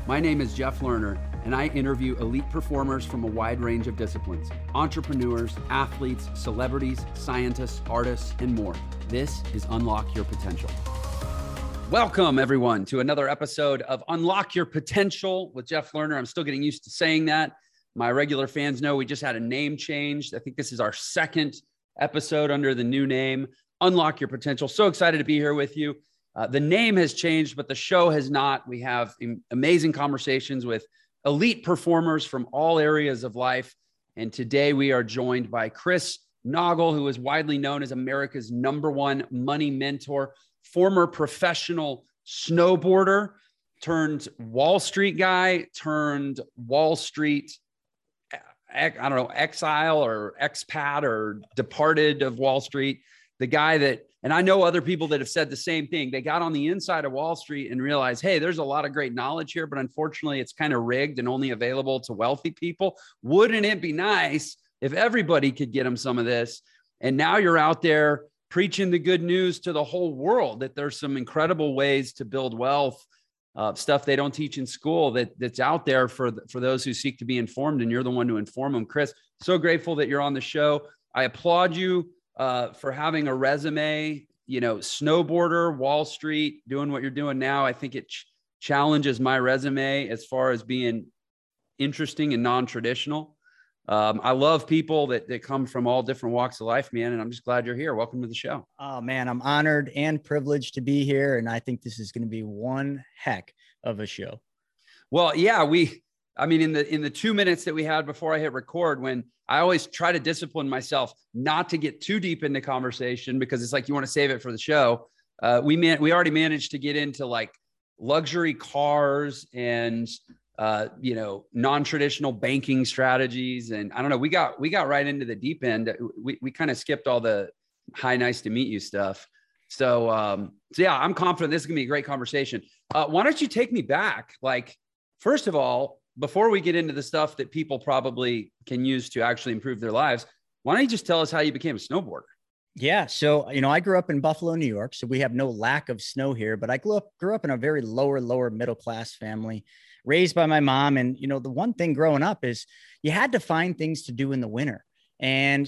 My name is Jeff Lerner, and I interview elite performers from a wide range of disciplines: entrepreneurs, athletes, celebrities, scientists, artists, and more. This is Unlock Your Potential. Welcome, everyone, to another episode of Unlock Your Potential with Jeff Lerner. I'm still getting used to saying that. My regular fans know we just had a name change. I think this is our second episode under the new name, Unlock Your Potential. So excited to be here with you. The name has changed, but the show has not. We have amazing conversations with elite performers from all areas of life. And today we are joined by Chris Naugle, who is widely known as America's #1 money mentor, former professional snowboarder, turned Wall Street guy, turned Wall Street, exile or expat or departed of Wall Street. The guy that, and I know other people that have said the same thing. They got on the inside of Wall Street and realized, hey, there's a lot of great knowledge here, but unfortunately it's kind of rigged and only available to wealthy people. Wouldn't it be nice if everybody could get them some of this? And now you're out there preaching the good news to the whole world that there's some incredible ways to build wealth, stuff they don't teach in school that's out there for those who seek to be informed. And you're the one to inform them. Chris, so grateful that you're on the show. I applaud you for having a resume, snowboarder, Wall Street, doing what you're doing now. I think it challenges my resume as far as being interesting and non-traditional. I love people that come from all different walks of life, man. And I'm just glad you're here. Welcome to the show. Oh man, I'm honored and privileged to be here. And I think this is going to be one heck of a show. Well, yeah, in the 2 minutes that we had before I hit record, when I always try to discipline myself not to get too deep into conversation, because it's like you want to save it for the show. We already managed to get into like luxury cars and non-traditional banking strategies, and I don't know. We got right into the deep end. We kind of skipped all the hi, nice to meet you stuff. So yeah, I'm confident this is gonna be a great conversation. Why don't you take me back? Like, first of all, before we get into the stuff that people probably can use to actually improve their lives, why don't you just tell us how you became a snowboarder? Yeah. So, I grew up in Buffalo, New York. So we have no lack of snow here, but I grew up in a very lower middle-class family, raised by my mom. And, the one thing growing up is you had to find things to do in the winter. And,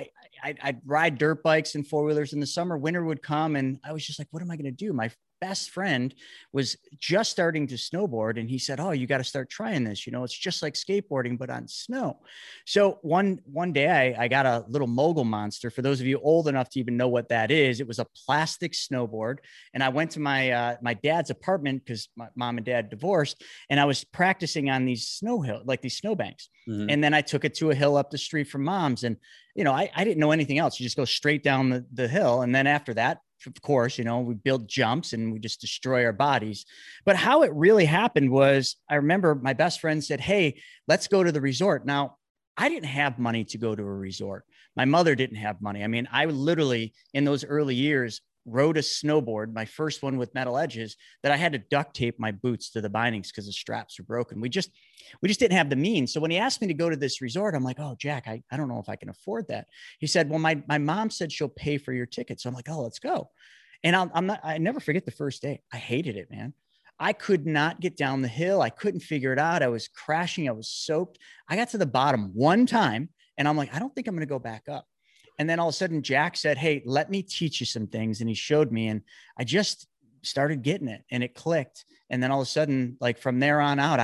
I'd ride dirt bikes and four-wheelers in the summer. Winter would come and I was just like, what am I going to do? My best friend was just starting to snowboard. And he said, oh, you got to start trying this. It's just like skateboarding, but on snow. So one day I got a little Mogul Monster. For those of you old enough to even know what that is, it was a plastic snowboard. And I went to my dad's apartment because my mom and dad divorced. And I was practicing on these these snowbanks. Mm-hmm. And then I took it to a hill up the street from mom's. And, I didn't know anything else. You just go straight down the hill. And then after that, of course, we build jumps and we just destroy our bodies. But how it really happened was, I remember my best friend said, hey, let's go to the resort. Now, I didn't have money to go to a resort. My mother didn't have money. I mean, I literally, in those early years, rode a snowboard, my first one with metal edges, that I had to duct tape my boots to the bindings because the straps were broken. We just didn't have the means. So when he asked me to go to this resort, I'm like, oh, Jack, I don't know if I can afford that. He said, well, my mom said she'll pay for your ticket. So I'm like, oh, let's go. And I never forget the first day. I hated it, man. I could not get down the hill. I couldn't figure it out. I was crashing. I was soaked. I got to the bottom one time and I'm like, I don't think I'm going to go back up. And then all of a sudden Jack said, hey, let me teach you some things. And he showed me, and I just started getting it and it clicked. And then all of a sudden, like from there on out,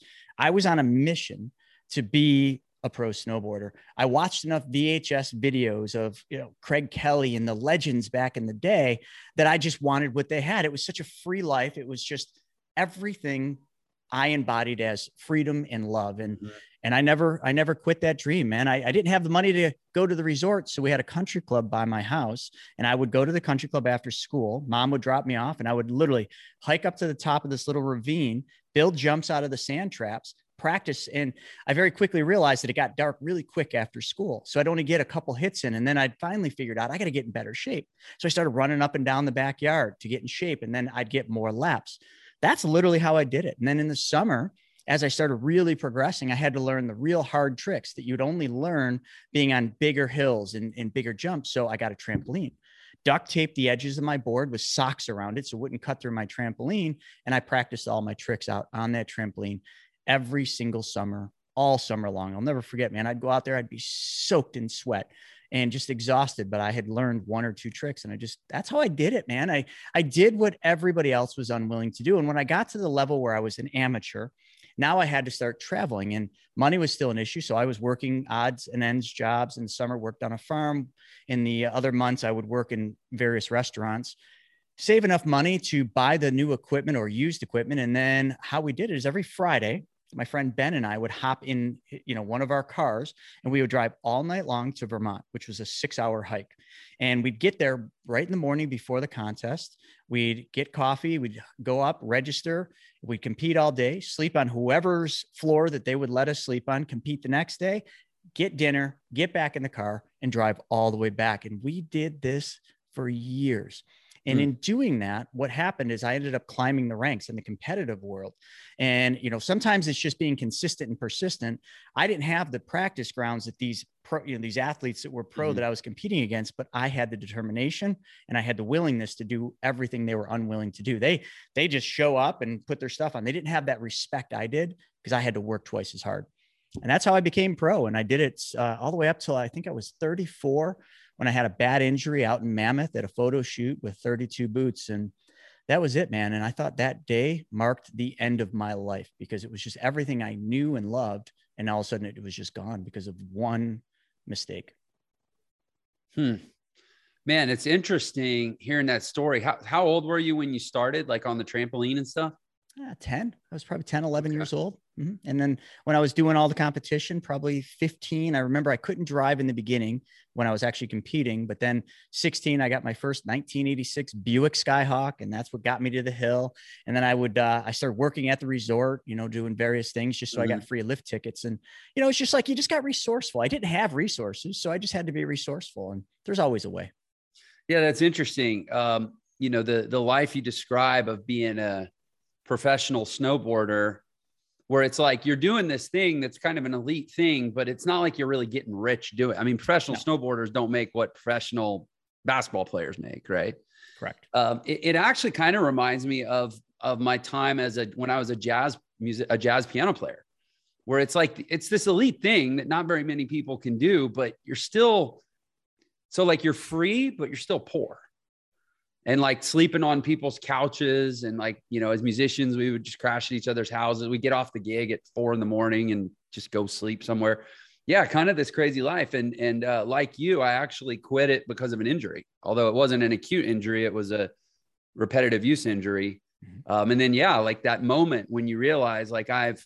I was on a mission to be a pro snowboarder. I watched enough VHS videos of, Craig Kelly and the legends back in the day that I just wanted what they had. It was such a free life. It was just everything I embodied as freedom and love. And I never quit that dream, man. I didn't have the money to go to the resort. So we had a country club by my house, and I would go to the country club after school. Mom would drop me off and I would literally hike up to the top of this little ravine, build jumps out of the sand traps, practice. And I very quickly realized that it got dark really quick after school. So I'd only get a couple hits in. And then I'd finally figured out I got to get in better shape. So I started running up and down the backyard to get in shape. And then I'd get more laps. That's literally how I did it. And then in the summer, as I started really progressing, I had to learn the real hard tricks that you'd only learn being on bigger hills and bigger jumps. So I got a trampoline. duct taped the edges of my board with socks around it so it wouldn't cut through my trampoline. And I practiced all my tricks out on that trampoline every single summer, all summer long. I'll never forget, man. I'd go out there, I'd be soaked in sweat and just exhausted, but I had learned one or two tricks, and that's how I did it, man. I did what everybody else was unwilling to do. And when I got to the level where I was an amateur, now I had to start traveling, and money was still an issue. So I was working odds and ends jobs. In the summer, worked on a farm. In the other months, I would work in various restaurants, save enough money to buy the new equipment or used equipment. And then how we did it is every Friday, my friend Ben and I would hop in, one of our cars, and we would drive all night long to Vermont, which was a 6-hour hike. And we'd get there right in the morning before the contest. We'd get coffee, we'd go up, register, we'd compete all day, sleep on whoever's floor that they would let us sleep on, compete the next day, get dinner, get back in the car, and drive all the way back. And we did this for years. And in doing that, what happened is I ended up climbing the ranks in the competitive world. And, sometimes it's just being consistent and persistent. I didn't have the practice grounds that these these athletes that were pro that I was competing against, but I had the determination and I had the willingness to do everything they were unwilling to do. They just show up and put their stuff on. They didn't have that respect I did because I had to work twice as hard. And that's how I became pro. And I did it all the way up till I think I was 34 when I had a bad injury out in Mammoth at a photo shoot with 32 boots. And that was it, man. And I thought that day marked the end of my life because it was just everything I knew and loved. And all of a sudden it was just gone because of one mistake. Man, it's interesting hearing that story. How old were you when you started, like on the trampoline and stuff? 10. I was probably 10, 11 years old. And then when I was doing all the competition, probably 15, I remember I couldn't drive in the beginning when I was actually competing, but then 16, I got my first 1986 Buick Skyhawk, and that's what got me to the hill. And then I started working at the resort, doing various things just so I got free lift tickets. And, it's just like, you just got resourceful. I didn't have resources, so I just had to be resourceful, and there's always a way. Yeah, that's interesting. The life you describe of being a professional snowboarder, where it's like you're doing this thing that's kind of an elite thing, but it's not like you're really getting rich doing it. I mean, professional snowboarders don't make what professional basketball players make, right? Correct. It actually kind of reminds me of my time when I was a jazz piano player, where it's like it's this elite thing that not very many people can do, but you're still you're free, but you're still poor. And like sleeping on people's couches, and like, as musicians, we would just crash at each other's houses. We get off the gig at 4 a.m. and just go sleep somewhere. Yeah. Kind of this crazy life. And like you, I actually quit it because of an injury, although it wasn't an acute injury. It was a repetitive use injury. And then, like that moment when you realize like I've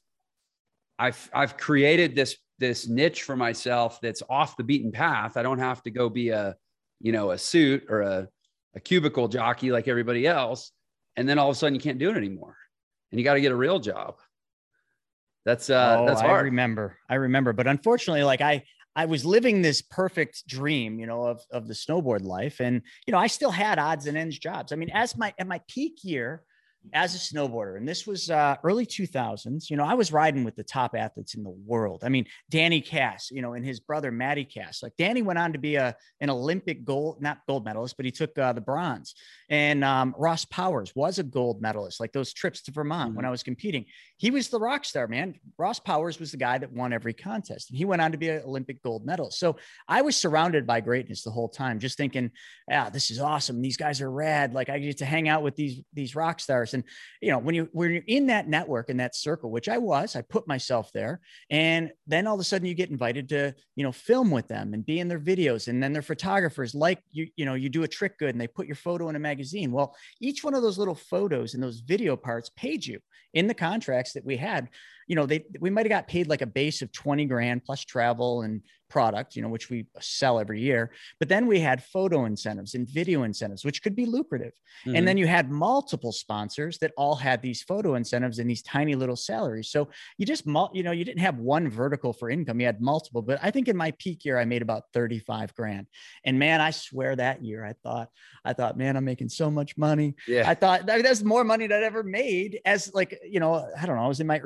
created this niche for myself that's off the beaten path. I don't have to go be a suit or a cubicle jockey like everybody else. And then all of a sudden you can't do it anymore and you got to get a real job. That's hard. I remember, but unfortunately, like I was living this perfect dream, of the snowboard life. And, I still had odds and ends jobs. I mean, at my peak year as a snowboarder, and this was early 2000s, I was riding with the top athletes in the world. I mean, Danny Cass, and his brother, Matty Cass. Like Danny went on to be an Olympic not gold medalist, but he took the bronze. And Ross Powers was a gold medalist, like those trips to Vermont when I was competing. He was the rock star, man. Ross Powers was the guy that won every contest. And he went on to be an Olympic gold medalist. So I was surrounded by greatness the whole time, just thinking, this is awesome. These guys are rad. Like I get to hang out with these rock stars. And, when you're in that network, in that circle, which I put myself there. And then all of a sudden you get invited to, film with them and be in their videos. And then they're photographers, like you do a trick good and they put your photo in a magazine. Well, each one of those little photos and those video parts paid you in the contracts that we had. We might've got paid like a base of 20 grand plus travel and product, which we sell every year. But then we had photo incentives and video incentives, which could be lucrative. And then you had multiple sponsors that all had these photo incentives and these tiny little salaries. So you just, you didn't have one vertical for income. You had multiple, but I think in my peak year, I made about 35 grand. And man, I swear that year, I thought, man, I'm making so much money. Yeah. I thought that's more money that I ever made as like, I don't know, I was in my early 20s.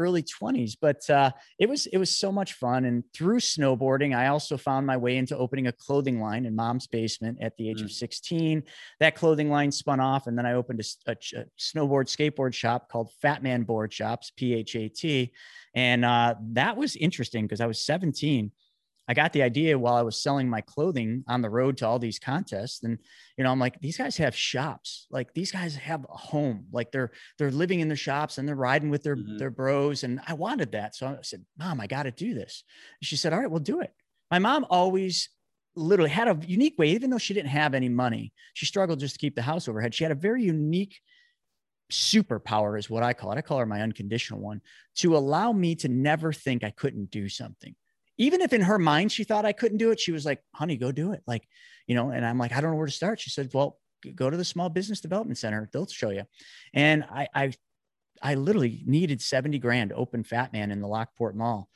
20s, but it was so much fun. And through snowboarding, I also found my way into opening a clothing line in mom's basement at the age of 16. That clothing line spun off, and then I opened a snowboard skateboard shop called Fat Man Board Shops, PHAT. And that was interesting because I was 17. I got the idea while I was selling my clothing on the road to all these contests. And, I'm like, these guys have shops. Like, these guys have a home. Like, they're living in their shops and they're riding with their bros. And I wanted that. So I said, Mom, I got to do this. And she said, all right, we'll do it. My mom always literally had a unique way, even though she didn't have any money. She struggled just to keep the house overhead. She had a very unique superpower, is what I call it. I call her my unconditional one, to allow me to never think I couldn't do something. Even if in her mind she thought I couldn't do it, she was like, honey, go do it. Like, and I'm like, I don't know where to start. She said, well, go to the Small Business Development Center. They'll show you. And I literally needed 70 grand to open Fat Man in the Lockport Mall.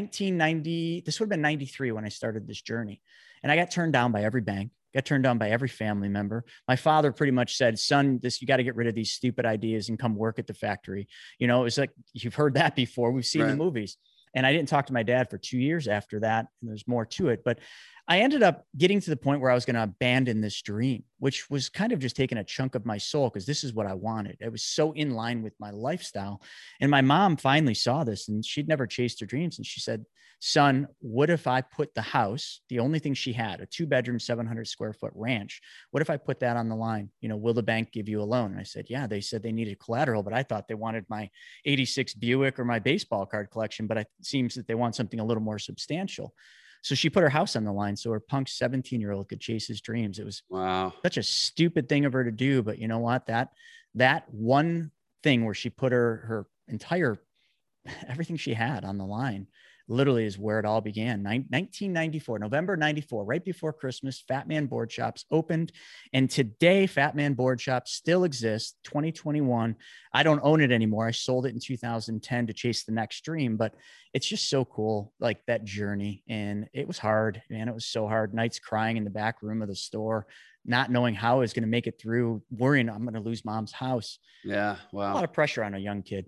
1990, this would have been 93 when I started this journey. And I got turned down by every bank, got turned down by every family member. My father pretty much said, son, you got to get rid of these stupid ideas and come work at the factory. It was like, you've heard that before. We've seen the movies. And I didn't talk to my dad for 2 years after that. And there's more to it. But I ended up getting to the point where I was going to abandon this dream, which was kind of just taking a chunk of my soul, because this is what I wanted. It was so in line with my lifestyle. And my mom finally saw this, and she'd never chased her dreams. And she said, son, what if I put the house, the only thing she had, a 2-bedroom, 700 square foot ranch, what if I put that on the line? Will the bank give you a loan? And I said, yeah. They said they needed collateral, but I thought they wanted my 86 Buick or my baseball card collection, but it seems that they want something a little more substantial. So she put her house on the line so her punk 17-year-old could chase his dreams. It was such a stupid thing of her to do. But you know what? That one thing where she put her entire, everything she had on the line, literally is where it all began. 1994, November 94, right before Christmas, Fat Man Board Shops opened. And today, Fat Man Board Shops still exists, 2021. I don't own it anymore. I sold it in 2010 to chase the next dream, but it's just so cool, like that journey. And it was hard, man. It was so hard. Nights crying in the back room of the store, not knowing how I was going to make it through, worrying I'm going to lose mom's house. Yeah. Wow. A lot of pressure on a young kid.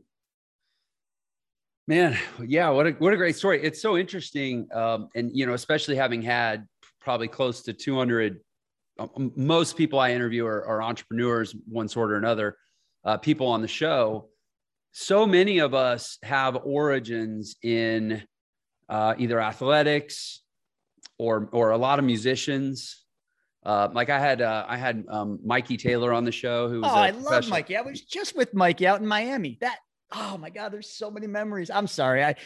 Man, yeah, what a great story. It's so interesting. And, especially having had probably close to 200, most people I interview are entrepreneurs, one sort or another, people on the show. So many of us have origins in either athletics or a lot of musicians. Like I had Mikey Taylor on the show, who was I love Mikey. I was just with Mikey out in Miami. Oh my God, there's so many memories. I'm sorry. I'm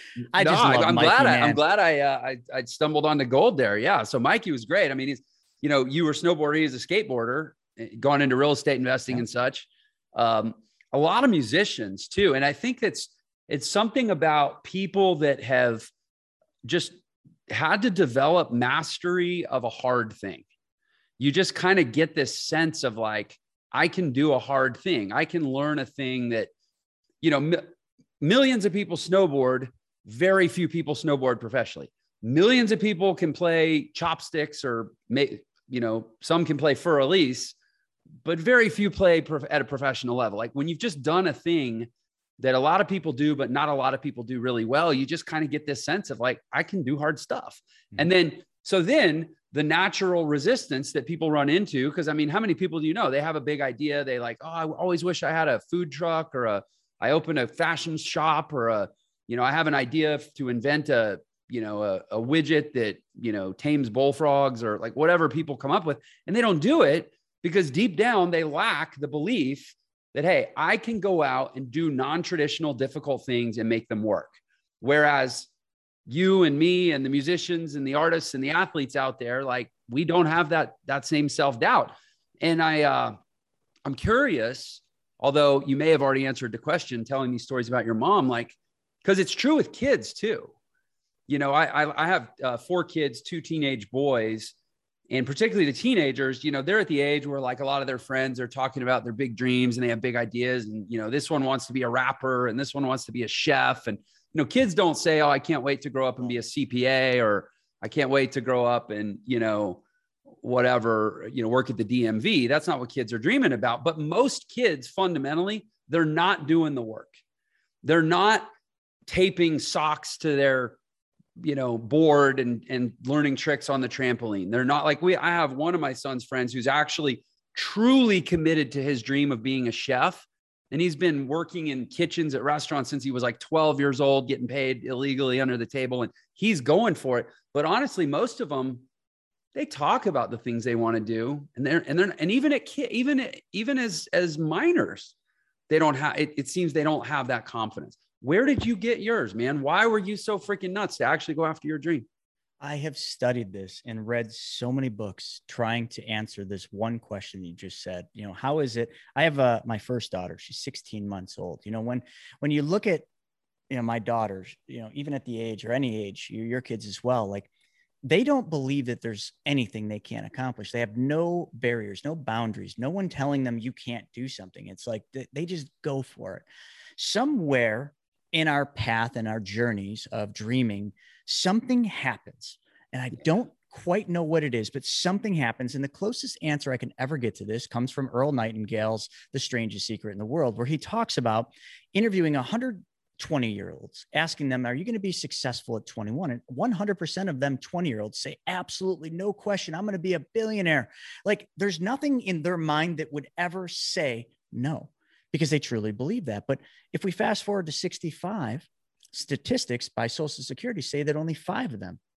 glad I stumbled onto gold there. Yeah. So Mikey was great. I mean, he's, you were snowboarding, he's a skateboarder, gone into real estate investing and such. A lot of musicians too. And I think it's something about people that have just had to develop mastery of a hard thing. You just kind of get this sense of like, I can do a hard thing. I can learn a thing that, millions of people snowboard. Very few people snowboard professionally. Millions of people can play chopsticks or, some can play Fur Elise, but very few play at a professional level. Like when you've just done a thing that a lot of people do, but not a lot of people do really well, you just kind of get this sense of like, I can do hard stuff. Mm-hmm. And then the natural resistance that people run into, because I mean, how many people do you know? They have a big idea. They like, oh, I always wish I had a food truck, or I open a fashion shop, or I have an idea to invent a widget that, tames bullfrogs, or like whatever people come up with, and they don't do it because deep down they lack the belief that, hey, I can go out and do non-traditional, difficult things and make them work. Whereas you and me and the musicians and the artists and the athletes out there, like we don't have that same self-doubt. And I'm curious, although you may have already answered the question telling these stories about your mom, like, because it's true with kids too. I have 4 kids, 2 teenage boys, and particularly the teenagers, they're at the age where like a lot of their friends are talking about their big dreams and they have big ideas. And, this one wants to be a rapper and this one wants to be a chef. And, kids don't say, oh, I can't wait to grow up and be a CPA, or I can't wait to grow up and, whatever, work at the DMV. That's not what kids are dreaming about. But most kids, fundamentally, they're not doing the work. They're not taping socks to their, board and learning tricks on the trampoline. They're not like I have one of my son's friends who's actually truly committed to his dream of being a chef. And he's been working in kitchens at restaurants since he was like 12 years old, getting paid illegally under the table. And he's going for it. But honestly, most of them, they talk about the things they want to do. And even as minors, they don't have, it seems they don't have that confidence. Where did you get yours, man? Why were you so freaking nuts to actually go after your dream? I have studied this and read so many books trying to answer this one question you just said. How is it? I have my first daughter. She's 16 months old. When you look at, my daughters, even at the age or any age, your kids as well, like they don't believe that there's anything they can't accomplish. They have no barriers, no boundaries, no one telling them you can't do something. It's like they just go for it. Somewhere in our path and our journeys of dreaming, something happens. And I don't quite know what it is, but something happens. And the closest answer I can ever get to this comes from Earl Nightingale's The Strangest Secret in the World, where he talks about interviewing 120-year-olds, asking them, are you going to be successful at 21? And 100% of them 20-year-olds say, absolutely, no question, I'm going to be a billionaire. Like there's nothing in their mind that would ever say no, because they truly believe that. But if we fast forward to 65, statistics by Social Security say that only five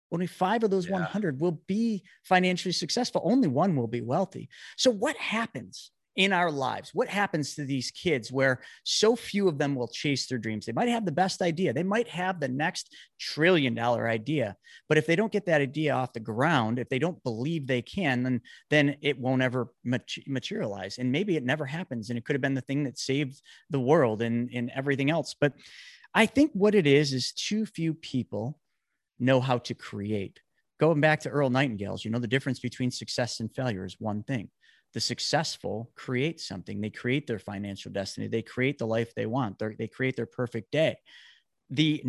of those 100 will be financially successful. Only one will be wealthy. So what happens in our lives? What happens to these kids where so few of them will chase their dreams? They might have the best idea. They might have the next $1 trillion idea. But if they don't get that idea off the ground, if they don't believe they can, then it won't ever materialize. And maybe it never happens. And it could have been the thing that saved the world and everything else. But I think what it is too few people know how to create. Going back to Earl Nightingale's, the difference between success and failure is one thing. The successful create something. They create their financial destiny. They create the life they want. They create their perfect day. The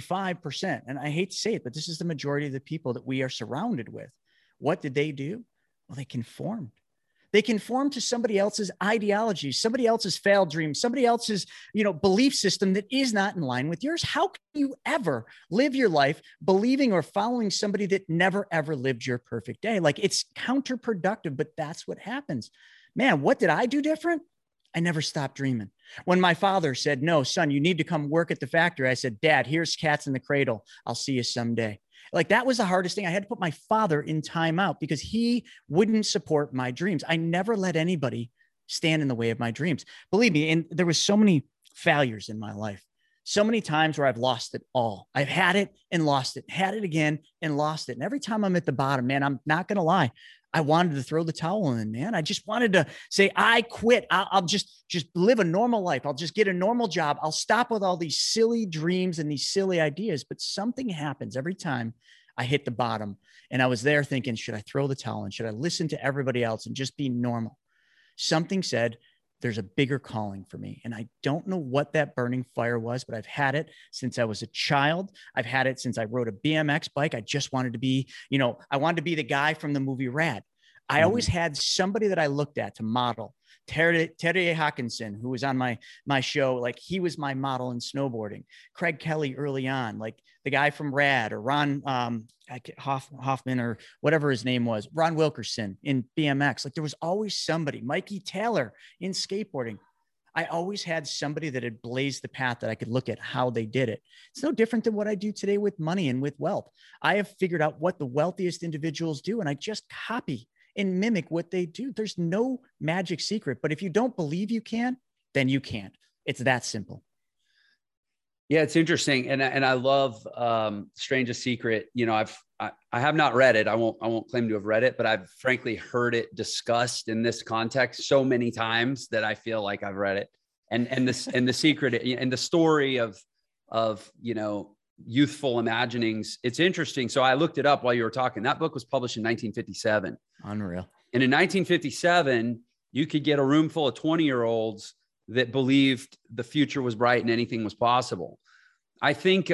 95%, and I hate to say it, but this is the majority of the people that we are surrounded with. What did they do? Well, they conformed. They conform to somebody else's ideology, somebody else's failed dream, somebody else's, belief system that is not in line with yours. How can you ever live your life believing or following somebody that never, ever lived your perfect day? Like it's counterproductive, but that's what happens. Man, what did I do different? I never stopped dreaming. When my father said, no, son, you need to come work at the factory, I said, Dad, here's cats in the cradle. I'll see you someday. Like that was the hardest thing. I had to put my father in timeout because he wouldn't support my dreams. I never let anybody stand in the way of my dreams. Believe me, and there was so many failures in my life, so many times where I've lost it all. I've had it and lost it, had it again and lost it. And every time I'm at the bottom, man, I'm not going to lie, I wanted to throw the towel in, man. I just wanted to say, I quit. I'll just live a normal life. I'll just get a normal job. I'll stop with all these silly dreams and these silly ideas. But something happens every time I hit the bottom. And I was there thinking, should I throw the towel in? Should I listen to everybody else and just be normal? Something said, there's a bigger calling for me. And I don't know what that burning fire was, but I've had it since I was a child. I've had it since I rode a BMX bike. I just wanted to be, I wanted to be the guy from the movie Rad. I always had somebody that I looked at to model. Terry Hawkinson, who was on my show, like he was my model in snowboarding. Craig Kelly early on, like the guy from Rad, or Ron Hoffman, or whatever his name was, Ron Wilkerson in BMX. Like there was always somebody. Mikey Taylor in skateboarding. I always had somebody that had blazed the path that I could look at how they did it. It's no different than what I do today with money and with wealth. I have figured out what the wealthiest individuals do, and I just copy and mimic what they do. There's no magic secret, but if you don't believe you can, then you can't. It's that simple. Yeah, it's interesting. And I love Strangest Secret. I have not read it. I won't claim to have read it, but I've frankly heard it discussed in this context so many times that I feel like I've read it. And the secret and the story of youthful imaginings. It's interesting. So I looked it up while you were talking. That book was published in 1957. Unreal. And in 1957, you could get a room full of 20-year-olds that believed the future was bright and anything was possible. I think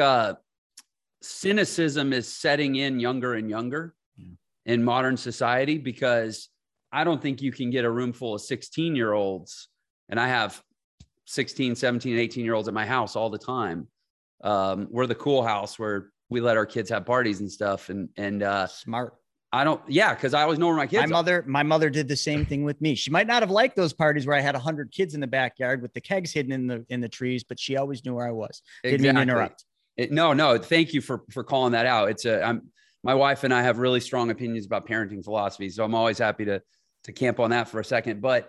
cynicism is setting in younger and younger in modern society, because I don't think you can get a room full of 16-year-olds. And I have 16, 17, 18-year-olds at my house all the time. We're the cool house where we let our kids have parties and stuff. And Smart. I don't, yeah, because I always know where my kids are. My mother did the same thing with me. She might not have liked those parties where I had 100 kids in the backyard with the kegs hidden in the trees, but she always knew where I was. Didn't mean to interrupt. No, thank you for calling that out. My wife and I have really strong opinions about parenting philosophy, so I'm always happy to camp on that for a second. But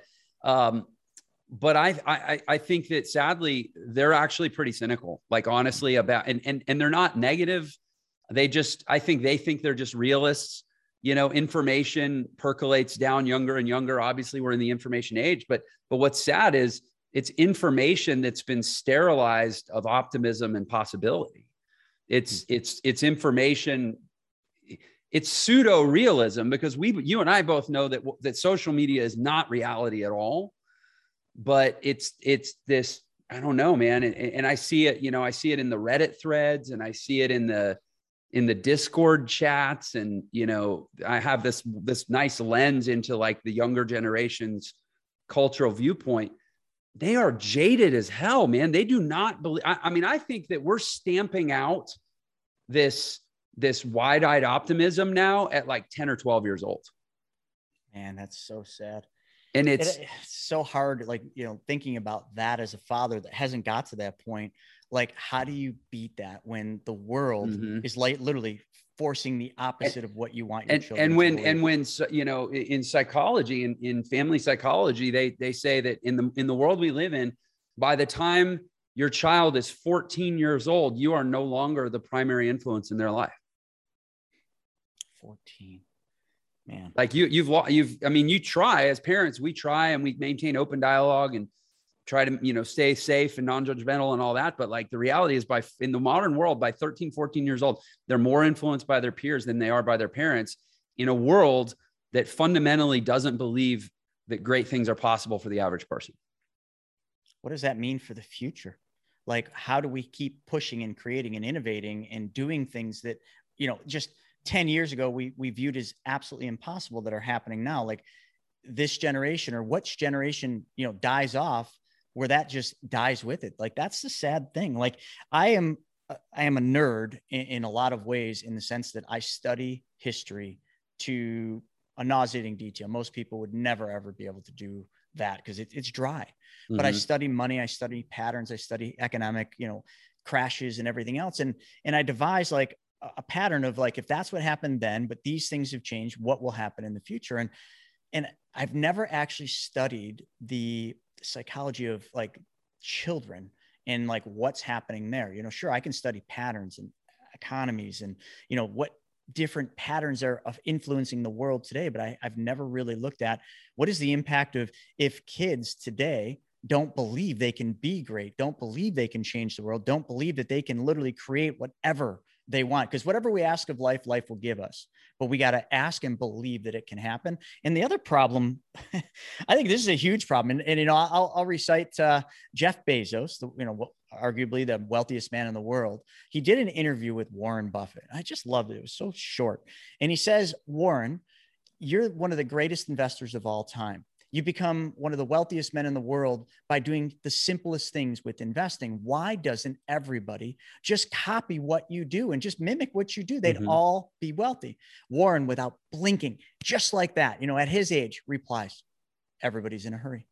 I think that sadly they're actually pretty cynical, like honestly about, and they're not negative. I think they think they're just realists. You know, information percolates down younger and younger. Obviously we're in the information age, but what's sad is it's information that's been sterilized of optimism and possibility. It's information. It's pseudo realism, because you and I both know that social media is not reality at all, but it's this, I don't know, man. And I see it, I see it in the Reddit threads, and I see it in the Discord chats. And, I have this nice lens into like the younger generation's cultural viewpoint. They are jaded as hell, man. They do not believe. I mean, I think that we're stamping out this wide-eyed optimism now at like 10 or 12 years old. Man, that's so sad. And it's so hard, like, thinking about that as a father that hasn't got to that point. Like, how do you beat that when the world is like literally forcing the opposite of what you want your children to believe? And when in psychology, in family psychology, they say that in the world we live in, by the time your child is 14 years old, you are no longer the primary influence in their life. 14, man. Like you try, as parents, we try and we maintain open dialogue and try to, stay safe and non-judgmental and all that. But like the reality is in the modern world, by 13, 14 years old, they're more influenced by their peers than they are by their parents, in a world that fundamentally doesn't believe that great things are possible for the average person. What does that mean for the future? Like, how do we keep pushing and creating and innovating and doing things that, just 10 years ago, we viewed as absolutely impossible that are happening now? Like this generation, or which generation, dies off, where that just dies with it. Like, that's the sad thing. Like I am a nerd in a lot of ways, in the sense that I study history to a nauseating detail. Most people would never, ever be able to do that because it's dry. But I study money, I study patterns, I study economic, crashes and everything else. And I devise like a pattern of like, if that's what happened then, but these things have changed, what will happen in the future? And I've never actually studied the psychology of like children and like what's happening there. Sure, I can study patterns and economies and, what different patterns are of influencing the world today. But I've never really looked at what is the impact of if kids today don't believe they can be great, don't believe they can change the world, don't believe that they can literally create whatever they want. Because whatever we ask of life, life will give us. But we got to ask and believe that it can happen. And the other problem, I think this is a huge problem. And I'll recite Jeff Bezos, arguably the wealthiest man in the world. He did an interview with Warren Buffett. I just loved it. It was so short. And he says, Warren, you're one of the greatest investors of all time. You become one of the wealthiest men in the world by doing the simplest things with investing. Why doesn't everybody just copy what you do and just mimic what you do? They'd all be wealthy. Warren, without blinking, just like that, at his age, replies, everybody's in a hurry.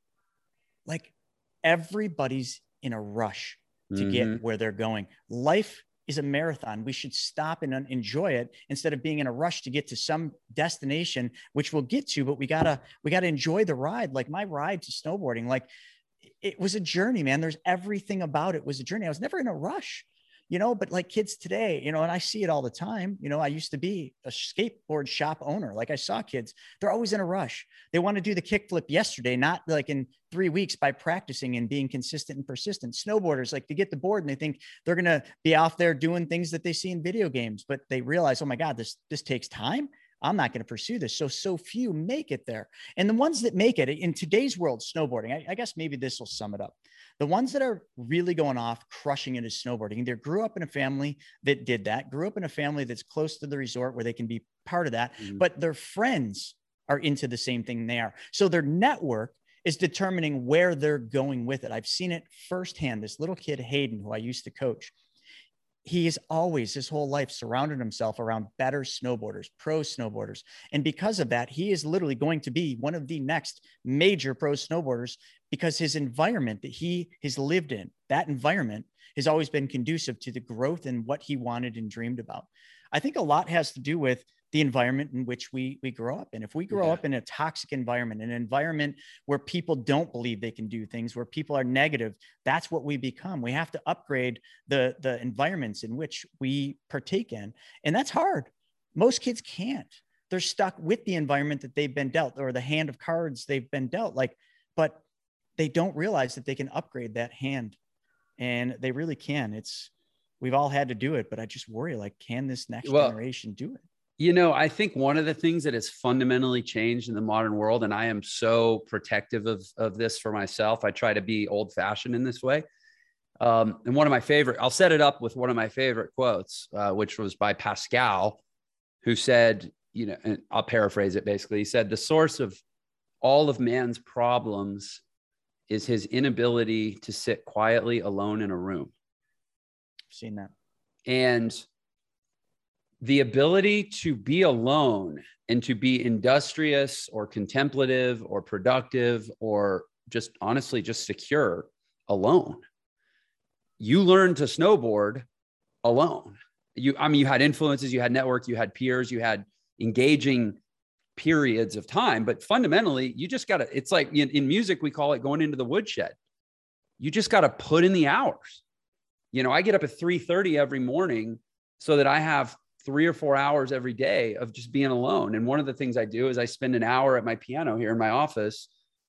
Like everybody's in a rush to get where they're going. Life is a marathon. We should stop and enjoy it instead of being in a rush to get to some destination, which we'll get to, but we gotta enjoy the ride. Like my ride to snowboarding, like it was a journey, man. There's everything about it was a journey. I was never in a rush, but like kids today, and I see it all the time. I used to be a skateboard shop owner. Like I saw kids, they're always in a rush. They want to do the kickflip yesterday, not like in 3 weeks by practicing and being consistent and persistent. Snowboarders, like they get the board and they think they're going to be off there doing things that they see in video games, but they realize, oh my God, this takes time. I'm not going to pursue this. So few make it there. And the ones that make it in today's world, snowboarding, I guess maybe this will sum it up. The ones that are really going off, crushing it is snowboarding. Either grew up in a family that did that, grew up in a family that's close to the resort where they can be part of that, but their friends are into the same thing they are. So their network is determining where they're going with it. I've seen it firsthand. This little kid, Hayden, who I used to coach, he is always his whole life surrounded himself around better snowboarders, pro snowboarders. And because of that, he is literally going to be one of the next major pro snowboarders because his environment that he has lived in, that environment has always been conducive to the growth and what he wanted and dreamed about. I think a lot has to do with the environment in which we grow up. And if we grow up in a toxic environment, an environment where people don't believe they can do things, where people are negative, that's what we become. We have to upgrade the environments in which we partake in. And that's hard. Most kids can't. They're stuck with the environment that they've been dealt, or the hand of cards they've been dealt. But they don't realize that they can upgrade that hand. And they really can. We've all had to do it, but I just worry, can this next generation do it? I think one of the things that has fundamentally changed in the modern world, and I am so protective of this for myself, I try to be old fashioned in this way. And one of my favorite, I'll set it up with one of my favorite quotes, which was by Pascal, who said, and I'll paraphrase it basically. He said, the source of all of man's problems is his inability to sit quietly alone in a room. I've seen that. And the ability to be alone and to be industrious or contemplative or productive or just honestly just secure alone. You learn to snowboard alone. You had influences, you had network, you had peers, you had engaging periods of time, but fundamentally you just got to, it's like in music, we call it going into the woodshed. You just got to put in the hours. I get up at 3:30 every morning so that I have 3 or 4 hours every day of just being alone. And one of the things I do is I spend an hour at my piano here in my office.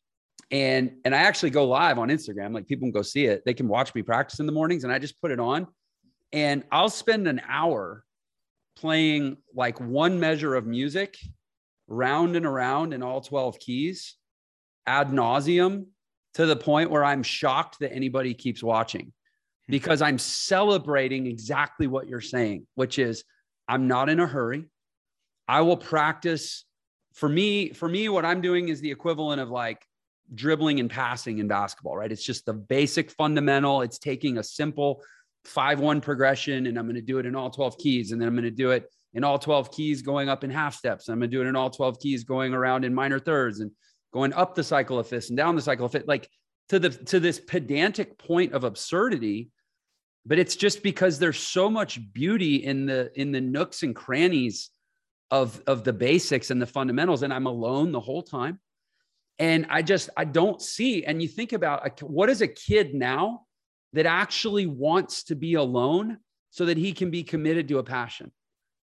And I actually go live on Instagram. Like, people can go see it. They can watch me practice in the mornings, and I just put it on, and I'll spend an hour playing like one measure of music round and around in all 12 keys ad nauseum, to the point where I'm shocked that anybody keeps watching, because I'm celebrating exactly what you're saying, which is I'm not in a hurry. I will practice. For me, what I'm doing is the equivalent of like dribbling and passing in basketball, right? It's just the basic fundamental. It's taking a simple 5-1 progression, and I'm going to do it in all 12 keys. And then I'm going to do it in all 12 keys going up in half steps. I'm going to do it in all 12 keys going around in minor thirds, and going up the cycle of fifths and down the cycle of fifths, like to this pedantic point of absurdity. But it's just because there's so much beauty in the nooks and crannies of the basics and the fundamentals. And I'm alone the whole time. And I don't see, and you think about what is a kid now that actually wants to be alone so that he can be committed to a passion.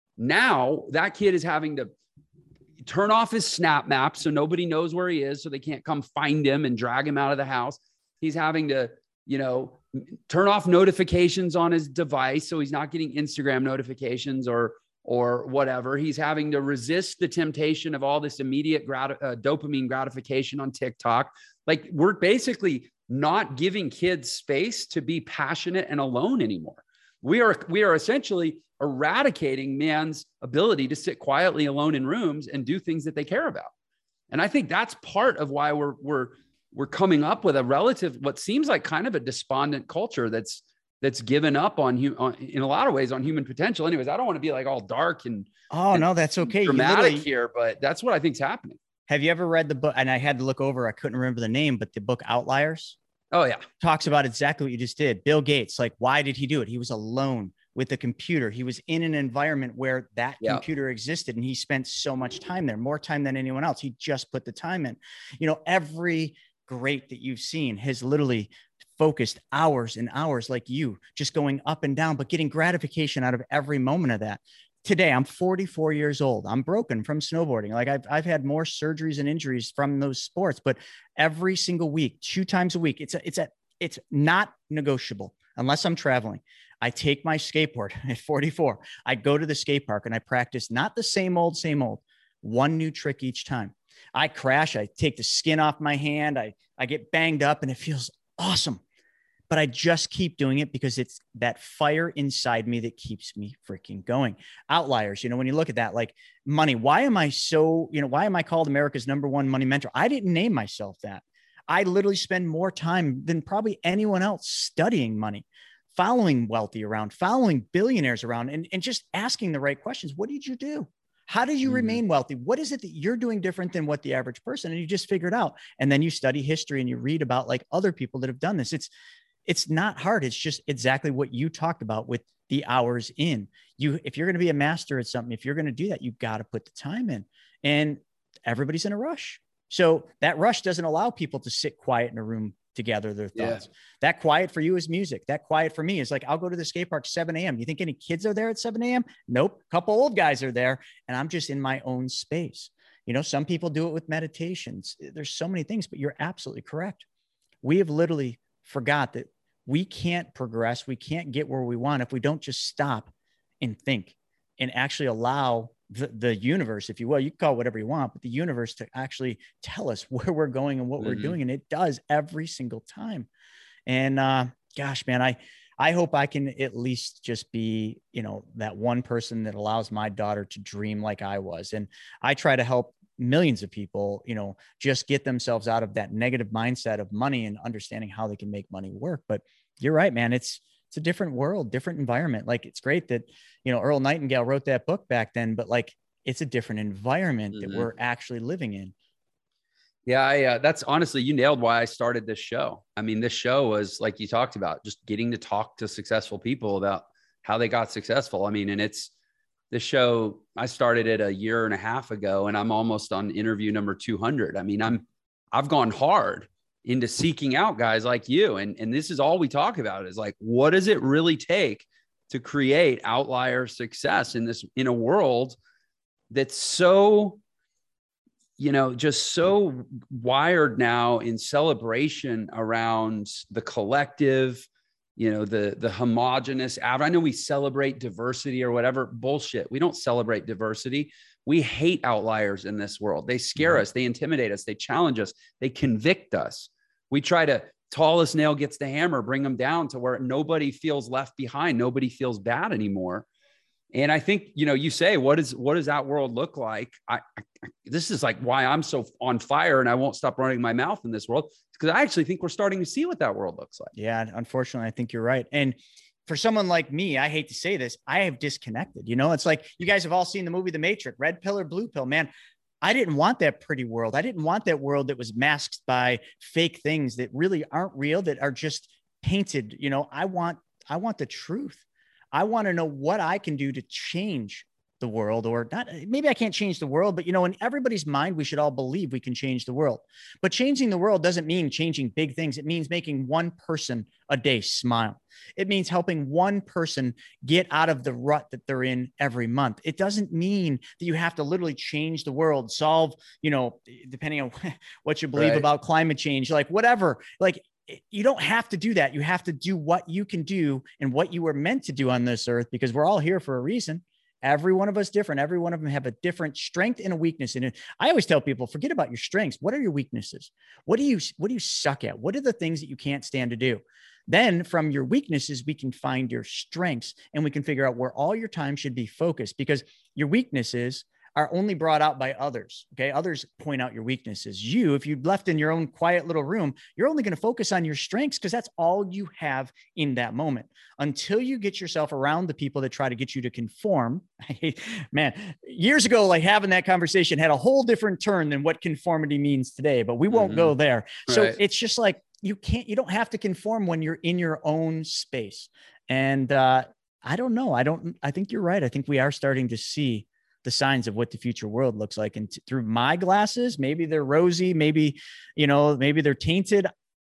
Now that kid is having to turn off his Snap Map so nobody knows where he is, so they can't come find him and drag him out of the house. He's having to, turn off notifications on his device so he's not getting Instagram notifications or whatever. He's having to resist the temptation of all this immediate dopamine gratification on TikTok. Like, we're basically not giving kids space to be passionate and alone anymore. We are essentially eradicating man's ability to sit quietly alone in rooms and do things that they care about. And I think that's part of why we're coming up with what seems like kind of a despondent culture that's given up on in a lot of ways on human potential. Anyways, I don't want to be like all dark and no, that's okay. Dramatic here, but that's what I think is happening. Have you ever read the book? And I had to look over, I couldn't remember the name, but the book Outliers. Oh yeah. Talks about exactly what you just did. Bill Gates, like, why did he do it? He was alone with the computer. He was in an environment where that computer existed, and he spent so much time there, more time than anyone else. He just put the time in. Every great that you've seen has literally focused hours and hours, like you, just going up and down, but getting gratification out of every moment of that. Today, I'm 44 years old. I'm broken from snowboarding. Like, I've had more surgeries and injuries from those sports, but every single week, 2 times a week, it's not negotiable unless I'm traveling. I take my skateboard at 44. I go to the skate park and I practice not the same old, one new trick each time. I crash. I take the skin off my hand. I get banged up, and it feels awesome. But I just keep doing it because it's that fire inside me that keeps me freaking going. Outliers, when you look at that, like money, why am I called America's #1 money mentor? I didn't name myself that. I literally spend more time than probably anyone else studying money, following wealthy around, following billionaires around, and just asking the right questions. What did you do? How did you remain wealthy? What is it that you're doing different than what the average person? And you just figure it out. And then you study history and you read about like other people that have done this. It's not hard. It's just exactly what you talked about with the hours in. If you're going to be a master at something, if you're going to do that, you've got to put the time in. And everybody's in a rush. So that rush doesn't allow people to sit quiet in a room to gather their thoughts. Yeah. That quiet for you is music. That quiet for me is like, I'll go to the skate park 7 a.m. You think any kids are there at 7 a.m.? Nope. A couple old guys are there and I'm just in my own space. You know, some people do it with meditations. There's so many things, but you're absolutely correct. We have literally forgot that we can't progress. We can't get where we want if we don't just stop and think and actually allow the universe, if you will, you can call it whatever you want, but the universe to actually tell us where we're going and what we're doing. And it does every single time. And gosh, man, I hope I can at least just be, you know, that one person that allows my daughter to dream like I was. And I try to help millions of people, you know, just get themselves out of that negative mindset of money and understanding how they can make money work. But you're right, man. It's a different world, different environment. Like, it's great that, you know, Earl Nightingale wrote that book back then, but like, it's a different environment that we're actually living in. Yeah. That's honestly, you nailed why I started this show. I mean, this show was like you talked about, just getting to talk to successful people about how they got successful. I mean, and it's this show, I started it a year and a half ago and I'm almost on interview number 200. I mean, I've gone hard into seeking out guys like you. And this is all we talk about is like, what does it really take to create outlier success in a world that's so, you know, just so wired now in celebration around the collective, you know, the homogenous average. I know we celebrate diversity or whatever bullshit. We don't celebrate diversity. We hate outliers in this world. They scare us. They intimidate us. They challenge us. They convict us. We try to tallest nail gets the hammer, bring them down to where nobody feels left behind. Nobody feels bad anymore. And I think, you know, you say, what does that world look like? This is like why I'm so on fire and I won't stop running my mouth in this world, because I actually think we're starting to see what that world looks like. Yeah. Unfortunately, I think you're right. And for someone like me, I hate to say this, I have disconnected. You know, it's like you guys have all seen the movie The Matrix, red pill or blue pill, man. I didn't want that pretty world. I didn't want that world that was masked by fake things that really aren't real, that are just painted. You know, I want the truth. I want to know what I can do to change the world, or not. Maybe I can't change the world, but you know, in everybody's mind, we should all believe we can change the world. But changing the world doesn't mean changing big things. It means making one person a day smile. It means helping one person get out of the rut that they're in every month. It doesn't mean that you have to literally change the world, solve, you know, depending on what you believe about climate change, like whatever, like, you don't have to do that. You have to do what you can do and what you were meant to do on this earth, because we're all here for a reason. Every one of us different. Every one of them have a different strength and a weakness. And I always tell people, forget about your strengths. What are your weaknesses? What do you suck at? What are the things that you can't stand to do? Then from your weaknesses, we can find your strengths and we can figure out where all your time should be focused, because your weaknesses are only brought out by others. Okay. Others point out your weaknesses. You, if you're left in your own quiet little room, you're only going to focus on your strengths because that's all you have in that moment, until you get yourself around the people that try to get you to conform. Man, years ago, like having that conversation had a whole different turn than what conformity means today, but we won't go there. So it's just like, you don't have to conform when you're in your own space. And I don't know. I think you're right. I think we are starting to see the signs of what the future world looks like. And through my glasses, maybe they're rosy, maybe, you know, maybe they're tainted.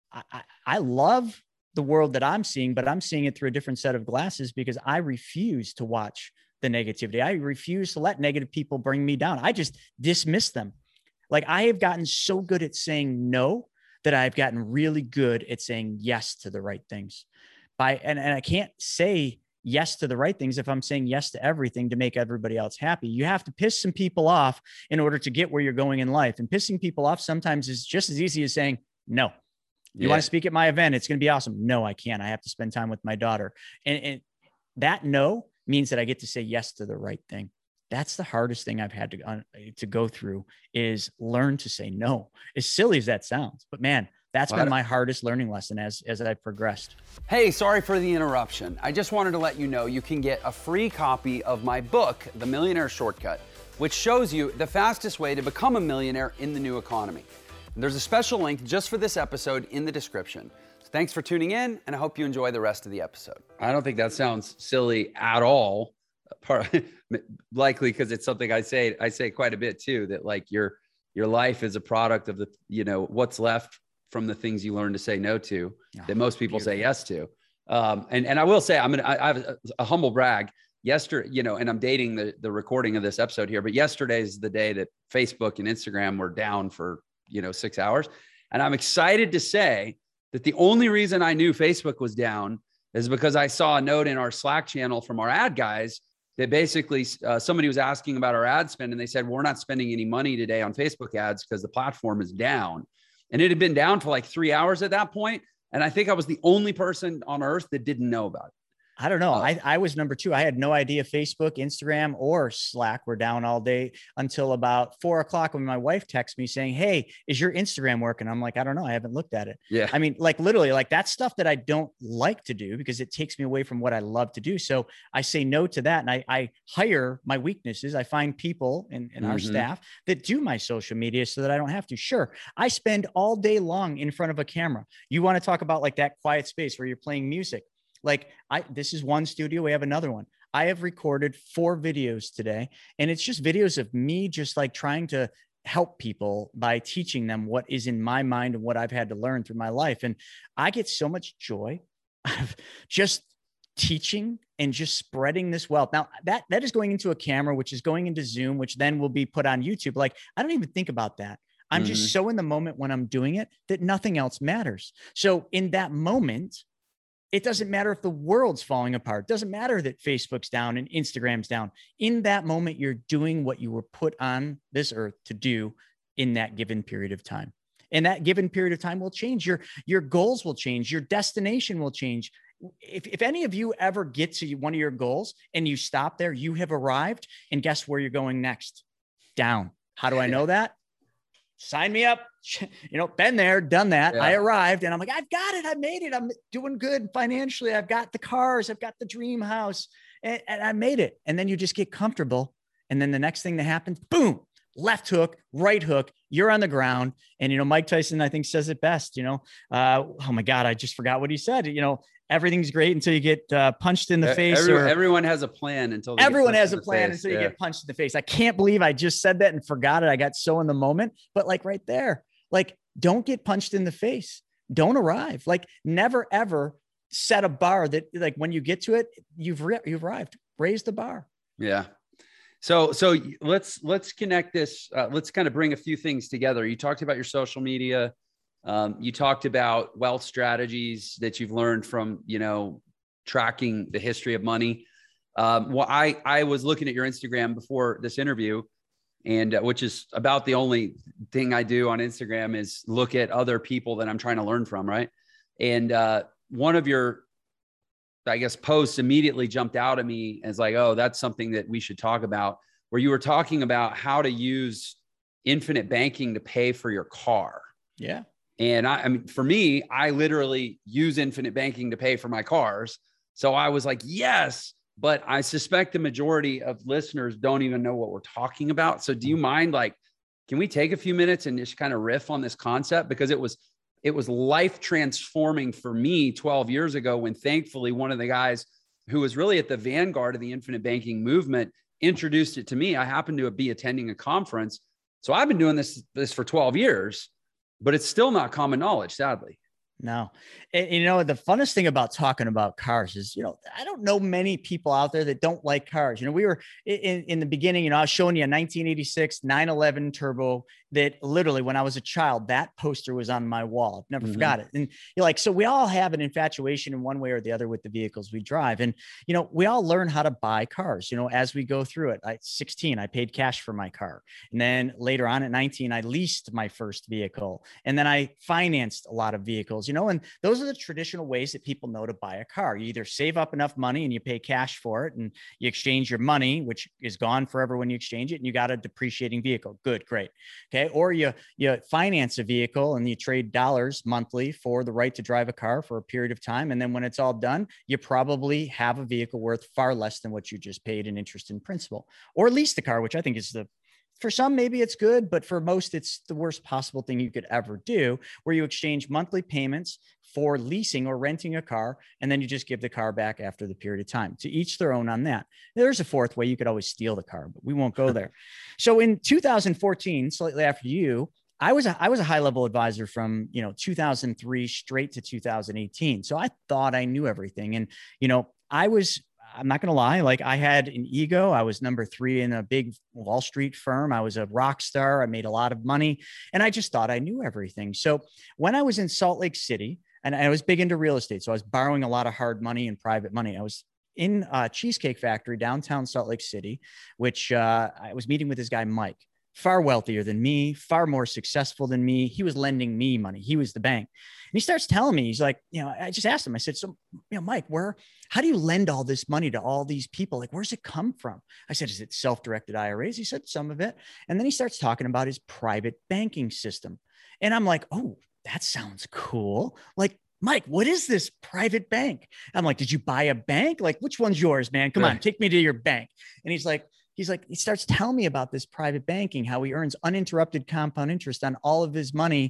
I love the world that I'm seeing, but I'm seeing it through a different set of glasses because I refuse to watch the negativity. I refuse to let negative people bring me down. I just dismiss them. Like, I have gotten so good at saying no that I've gotten really good at saying yes to the right things. And I can't say yes to the right things if I'm saying yes to everything to make everybody else happy. You have to piss some people off in order to get where you're going in life. And pissing people off sometimes is just as easy as saying no. You want to speak at my event? It's going to be awesome. No, I can't. I have to spend time with my daughter. And that no means that I get to say yes to the right thing. That's the hardest thing I've had to go through, is learn to say no. As silly as that sounds, but man, That's been my hardest learning lesson as I progressed. Hey, sorry for the interruption. I just wanted to let you know you can get a free copy of my book, The Millionaire Shortcut, which shows you the fastest way to become a millionaire in the new economy. And there's a special link just for this episode in the description. So thanks for tuning in, and I hope you enjoy the rest of the episode. I don't think that sounds silly at all. Likely because it's something I say quite a bit too, that like your life is a product of the, what's left from the things you learn to say no to, that most people say yes to. And I will say, I have a humble brag yesterday, and I'm dating the recording of this episode here, but yesterday's the day that Facebook and Instagram were down for, 6 hours. And I'm excited to say that the only reason I knew Facebook was down is because I saw a note in our Slack channel from our ad guys that basically somebody was asking about our ad spend, and they said, we're not spending any money today on Facebook ads because the platform is down. And it had been down for like 3 hours at that point. And I think I was the only person on earth that didn't know about it. I don't know. I was number 2. I had no idea Facebook, Instagram, or Slack were down all day until about 4 o'clock when my wife texted me saying, hey, is your Instagram working? I'm like, I don't know. I haven't looked at it. Yeah. I mean, like literally like that's stuff that I don't like to do because it takes me away from what I love to do. So I say no to that. And I hire my weaknesses. I find people in our staff that do my social media so that I don't have to. Sure. I spend all day long in front of a camera. You want to talk about like that quiet space where you're playing music. Like this is one studio. We have another one. I have recorded 4 videos today, and it's just videos of me just like trying to help people by teaching them what is in my mind and what I've had to learn through my life. And I get so much joy out of just teaching and just spreading this wealth. Now that is going into a camera, which is going into Zoom, which then will be put on YouTube. Like, I don't even think about that. I'm just so in the moment when I'm doing it that nothing else matters. So in that moment, it doesn't matter if the world's falling apart. It doesn't matter that Facebook's down and Instagram's down. In that moment, you're doing what you were put on this earth to do in that given period of time. And that given period of time will change. Your goals will change. Your destination will change. If any of you ever get to one of your goals and you stop there, you have arrived. And guess where you're going next? Down. How do I know that? Sign me up, been there, done that. Yeah. I arrived and I'm like, I've got it. I made it. I'm doing good financially. I've got the cars. I've got the dream house and I made it. And then you just get comfortable. And then the next thing that happens, boom, left hook, right hook, you're on the ground. And, Mike Tyson, I think says it best, oh my God, I just forgot what he said. Everything's great until you get punched in the face. Everyone has a plan until you get punched in the face. I can't believe I just said that and forgot it. I got so in the moment, but like right there, like don't get punched in the face. Don't arrive. Like never, ever set a bar that like when you get to it, you've arrived. Raise the bar. Yeah. So let's connect this. Let's kind of bring a few things together. You talked about your social media. You talked about wealth strategies that you've learned from, tracking the history of money. Well, I was looking at your Instagram before this interview, and which is about the only thing I do on Instagram is look at other people that I'm trying to learn from. Right. And one of your, I guess, posts immediately jumped out at me as like, oh, that's something that we should talk about, where you were talking about how to use infinite banking to pay for your car. Yeah. And I mean, for me, I literally use infinite banking to pay for my cars. So I was like, yes, but I suspect the majority of listeners don't even know what we're talking about. So do you mind, like, can we take a few minutes and just kind of riff on this concept? Because it was life transforming for me 12 years ago when thankfully one of the guys who was really at the vanguard of the infinite banking movement introduced it to me. I happened to be attending a conference. So I've been doing this for 12 years. But it's still not common knowledge, sadly. No. And, the funnest thing about talking about cars is, I don't know many people out there that don't like cars. We were in the beginning, I was showing you a 1986 911 turbo that literally when I was a child, that poster was on my wall. I've never forgot it. And you're like, so we all have an infatuation in one way or the other with the vehicles we drive. And, we all learn how to buy cars, as we go through it. At 16, I paid cash for my car. And then later on at 19, I leased my first vehicle. And then I financed a lot of vehicles. vehicles, and those are the traditional ways that people know to buy a car. You either save up enough money and you pay cash for it and you exchange your money, which is gone forever when you exchange it, and you got a depreciating vehicle. Good, great. Okay. Or you finance a vehicle and you trade dollars monthly for the right to drive a car for a period of time. And then when it's all done, you probably have a vehicle worth far less than what you just paid in interest and principal, or lease the car, which I think is for some, maybe it's good, but for most, it's the worst possible thing you could ever do, where you exchange monthly payments for leasing or renting a car, and then you just give the car back after the period of time. To each their own on that. There's a fourth way. You could always steal the car, but we won't go there. So in 2014, slightly after you, I was a high-level advisor from 2003 straight to 2018. So I thought I knew everything, and I'm not going to lie. Like, I had an ego. I was number 3 in a big Wall Street firm. I was a rock star. I made a lot of money, and I just thought I knew everything. So when I was in Salt Lake City, and I was big into real estate, so I was borrowing a lot of hard money and private money. I was in a Cheesecake Factory, downtown Salt Lake City, which I was meeting with this guy, Mike, far wealthier than me, far more successful than me. He was lending me money. He was the bank. And he starts telling me, he's like, I just asked him, I said, so, Mike, how do you lend all this money to all these people? Like, where's it come from? I said, is it self-directed IRAs? He said, some of it. And then he starts talking about his private banking system. And I'm like, oh, that sounds cool. Like, Mike, what is this private bank? I'm like, did you buy a bank? Like, which one's yours, man? Come on, take me to your bank. And he starts telling me about this private banking, how he earns uninterrupted compound interest on all of his money,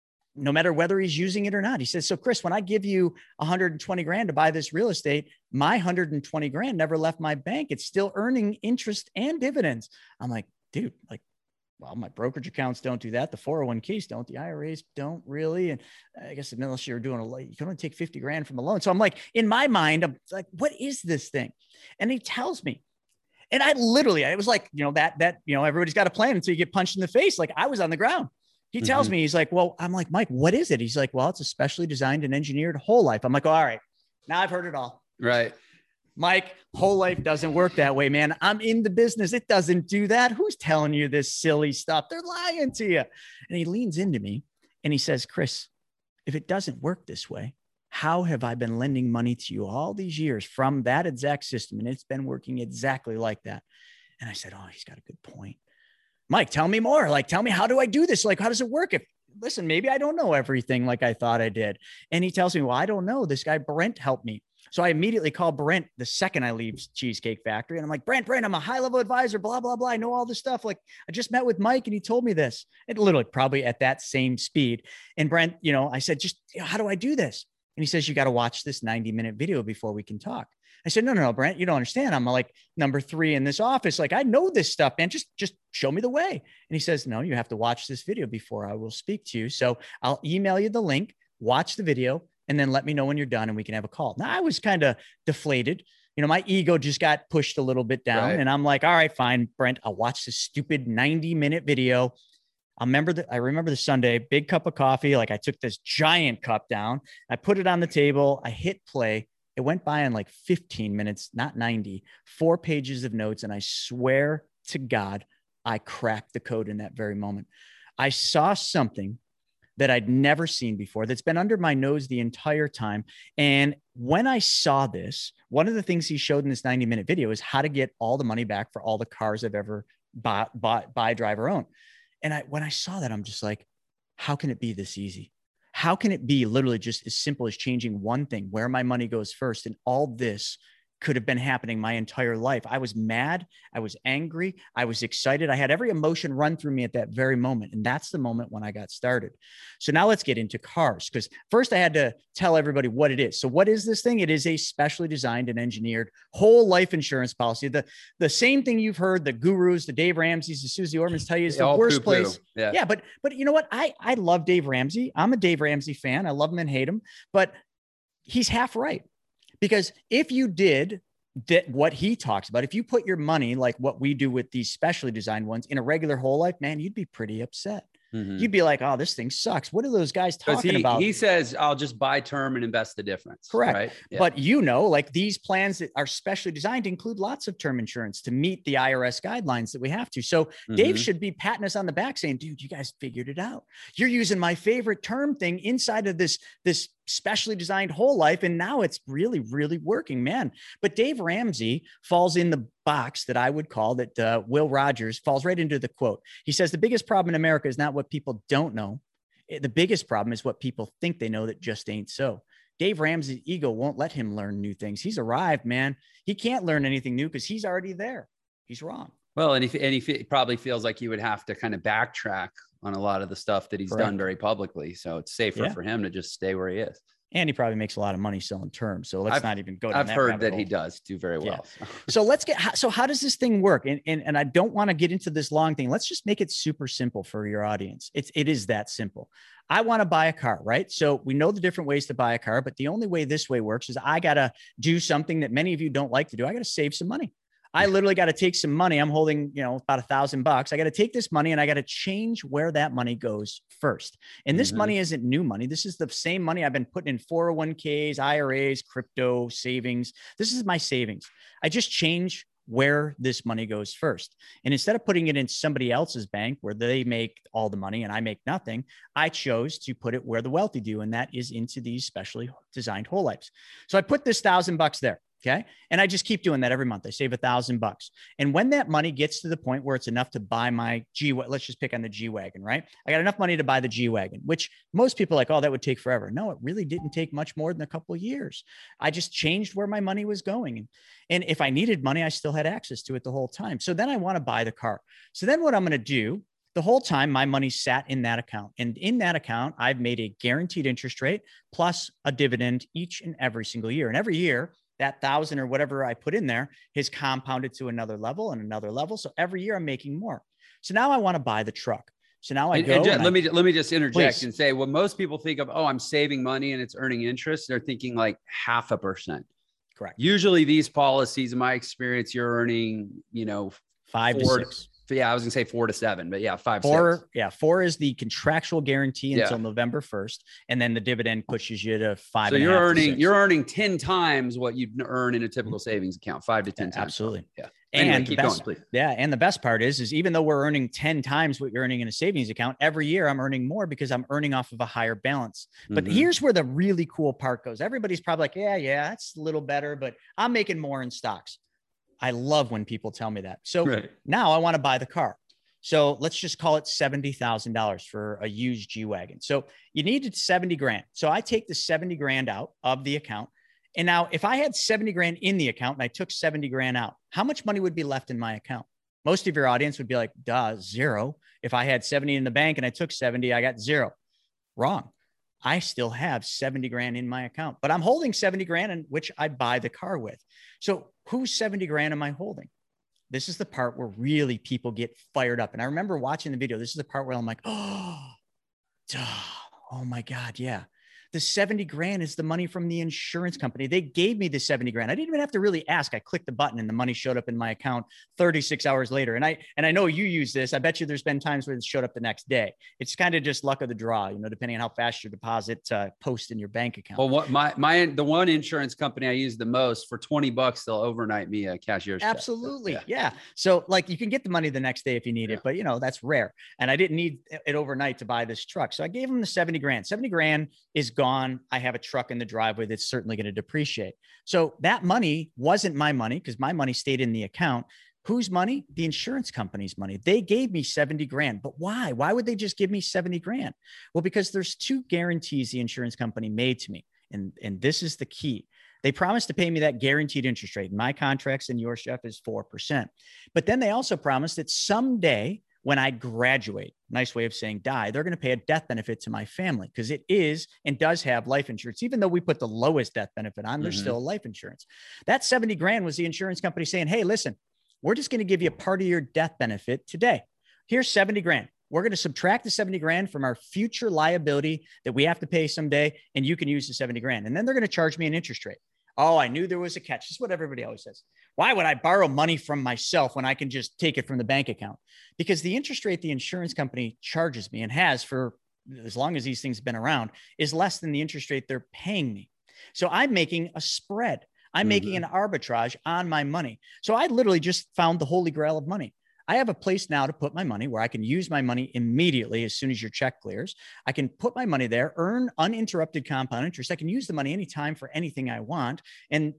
no matter whether he's using it or not. He says, so Chris, when I give you 120 grand to buy this real estate, my 120 grand never left my bank. It's still earning interest and dividends. I'm like, dude, well, my brokerage accounts don't do that. The 401ks don't, the IRAs don't really. And I guess unless you're doing you can only take 50 grand from a loan. So I'm like, in my mind, I'm like, what is this thing? And he tells me, and I literally, it was like, everybody's got a plan until you get punched in the face. Like, I was on the ground. He tells me, he's like, well, I'm like, Mike, what is it? He's like, well, it's a specially designed and engineered whole life. I'm like, all right, now I've heard it all. Right. Mike, whole life doesn't work that way, man. I'm in the business. It doesn't do that. Who's telling you this silly stuff? They're lying to you. And he leans into me and he says, Chris, if it doesn't work this way, how have I been lending money to you all these years from that exact system? And it's been working exactly like that. And I said, oh, he's got a good point. Mike, tell me more. Like, tell me, how do I do this? Like, how does it work? Listen, maybe I don't know everything like I thought I did. And he tells me, well, I don't know. This guy, Brent, helped me. So I immediately call Brent the second I leave Cheesecake Factory. And I'm like, Brent, I'm a high-level advisor, blah, blah, blah. I know all this stuff. Like, I just met with Mike and he told me this. And literally probably at that same speed. And Brent, I said, how do I do this? And he says, you got to watch this 90-minute video before we can talk. I said, no, Brent, you don't understand. I'm like number 3 in this office. Like, I know this stuff, man. Just show me the way. And he says, no, you have to watch this video before I will speak to you. So I'll email you the link, watch the video, and then let me know when you're done and we can have a call. Now, I was kind of deflated. My ego just got pushed a little bit down. Right. And I'm like, all right, fine, Brent, I'll watch this stupid 90-minute video. I remember the Sunday, big cup of coffee. Like, I took this giant cup down, I put it on the table, I hit play. It went by in like 15 minutes, not 90, 4 pages of notes. And I swear to God, I cracked the code in that very moment. I saw something that I'd never seen before that's been under my nose the entire time. And when I saw this, one of the things he showed in this 90-minute video is how to get all the money back for all the cars I've ever bought, buy, drive, or own. And when I saw that, I'm just like, how can it be this easy? How can it be literally just as simple as changing one thing, where my money goes first? And all this could have been happening my entire life. I was mad. I was angry. I was excited. I had every emotion run through me at that very moment. And that's the moment when I got started. So now let's get into cars, because first I had to tell everybody what it is. So what is this thing? It is a specially designed and engineered whole life insurance policy. The same thing you've heard the gurus, the Dave Ramseys, the Susie Ormans tell you is the worst place. Yeah. But you know what? I love Dave Ramsey. I'm a Dave Ramsey fan. I love him and hate him, but he's half right. Because if you did what he talks about, if you put your money like what we do with these specially designed ones in a regular whole life, man, you'd be pretty upset. you'd be like, oh, this thing sucks. What are those guys talking about? He says, I'll just buy term and invest the difference. Correct. Right? Yeah. But like these plans that are specially designed include lots of term insurance to meet the IRS guidelines that we have to. So Dave should be patting us on the back saying, dude, you guys figured it out. You're using my favorite term thing inside of this specially designed whole life. And now it's really, really working, man. But Dave Ramsey falls in the box that I would call that Will Rogers falls right into the quote. He says, the biggest problem in America is not what people don't know. The biggest problem is what people think they know that just ain't so. Dave Ramsey's ego won't let him learn new things. He's arrived, man. He can't learn anything new because he's already there. He's wrong. Well, and he probably feels like he would have to kind of backtrack on a lot of the stuff that he's done very publicly. So it's safer for him to just stay where he is. And he probably makes a lot of money selling terms. So let's not even go down that I've heard that he does do very well. Yeah. So how does this thing work? And I don't want to get into this long thing. Let's just make it super simple for your audience. It is that simple. I want to buy a car, right? So we know the different ways to buy a car, but the only way this way works is I got to do something that many of you don't like to do. I got to save some money. I literally got to take some money. I'm holding, about $1,000. I got to take this money and I got to change where that money goes first. And this money isn't new money. This is the same money I've been putting in 401ks, IRAs, crypto savings. This is my savings. I just change where this money goes first. And instead of putting it in somebody else's bank where they make all the money and I make nothing, I chose to put it where the wealthy do. And that is into these specially designed whole lives. So I put this $1,000 there. Okay. And I just keep doing that every month. I save $1,000. And when that money gets to the point where it's enough to buy my let's just pick on the G-Wagon, right? I got enough money to buy the G-Wagon, which most people are like, oh, that would take forever. No, it really didn't take much more than a couple of years. I just changed where my money was going. And if I needed money, I still had access to it the whole time. So then I want to buy the car. So then what I'm going to do, the whole time my money sat in that account. And in that account, I've made a guaranteed interest rate plus a dividend each and every single year. And every year, that 1,000 or whatever I put in there has compounded to another level and another level. So every year I'm making more. So now I want to buy the truck. So now let me just interject and say, when most people think of, I'm saving money and it's earning interest, they're thinking like 0.5%. Correct. Usually these policies, in my experience, you're earning, 5 to 6. Yeah, I was gonna say 4 to 7, but yeah, 5, 4. Yeah, 4 is the contractual guarantee until November 1st, and then the dividend pushes you to 5. So you're earning 10 times what you'd earn in a typical savings account, 5 to 10 times. Absolutely. Yeah. Anyway, and keep going, please. Yeah, and the best part is even though we're earning 10 times what you're earning in a savings account, every year I'm earning more because I'm earning off of a higher balance. But here's where the really cool part goes. Everybody's probably like, yeah, that's a little better, but I'm making more in stocks. I love when people tell me that. So now I want to buy the car. So let's just call it $70,000 for a used G-Wagon. So you needed 70 grand. So I take the 70 grand out of the account. And now if I had 70 grand in the account and I took 70 grand out, how much money would be left in my account? Most of your audience would be like, duh, 0. If I had 70 in the bank and I took 70, I got 0. Wrong. I still have 70 grand in my account, but I'm holding 70 grand in which I buy the car with. So whose 70 grand am I holding? This is the part where really people get fired up. And I remember watching the video. This is the part where I'm like, oh my God. Yeah. The 70 grand is the money from the insurance company. They gave me the 70 grand. I didn't even have to really ask. I clicked the button and the money showed up in my account 36 hours later. And I know you use this. I bet you there's been times where it showed up the next day. It's kind of just luck of the draw, depending on how fast your deposit post in your bank account. Well, the one insurance company I use the most, for $20, they'll overnight me a cashier's check. Absolutely. Yeah. So like you can get the money the next day if you need it, but that's rare. And I didn't need it overnight to buy this truck. So I gave them the 70 grand. 70 grand is gone. I have a truck in the driveway that's certainly going to depreciate. So that money wasn't my money because my money stayed in the account. Whose money? The insurance company's money. They gave me 70 grand, but why? Why would they just give me 70 grand? Well, because there's 2 guarantees the insurance company made to me. And this is the key. They promised to pay me that guaranteed interest rate. My contracts and yours, Jeff, is 4%. But then they also promised that someday when I graduate, nice way of saying die, they're going to pay a death benefit to my family because it is and does have life insurance. Even though we put the lowest death benefit on, there's still life insurance. That 70 grand was the insurance company saying, hey, listen, we're just going to give you a part of your death benefit today. Here's 70 grand. We're going to subtract the 70 grand from our future liability that we have to pay someday, and you can use the 70 grand. And then they're going to charge me an interest rate. Oh, I knew there was a catch. This is what everybody always says. Why would I borrow money from myself when I can just take it from the bank account? Because the interest rate the insurance company charges me, and has for as long as these things have been around, is less than the interest rate they're paying me. So I'm making a spread. I'm making an arbitrage on my money. So I literally just found the holy grail of money. I have a place now to put my money where I can use my money immediately as soon as your check clears. I can put my money there, earn uninterrupted compound interest. I can use the money anytime for anything I want. And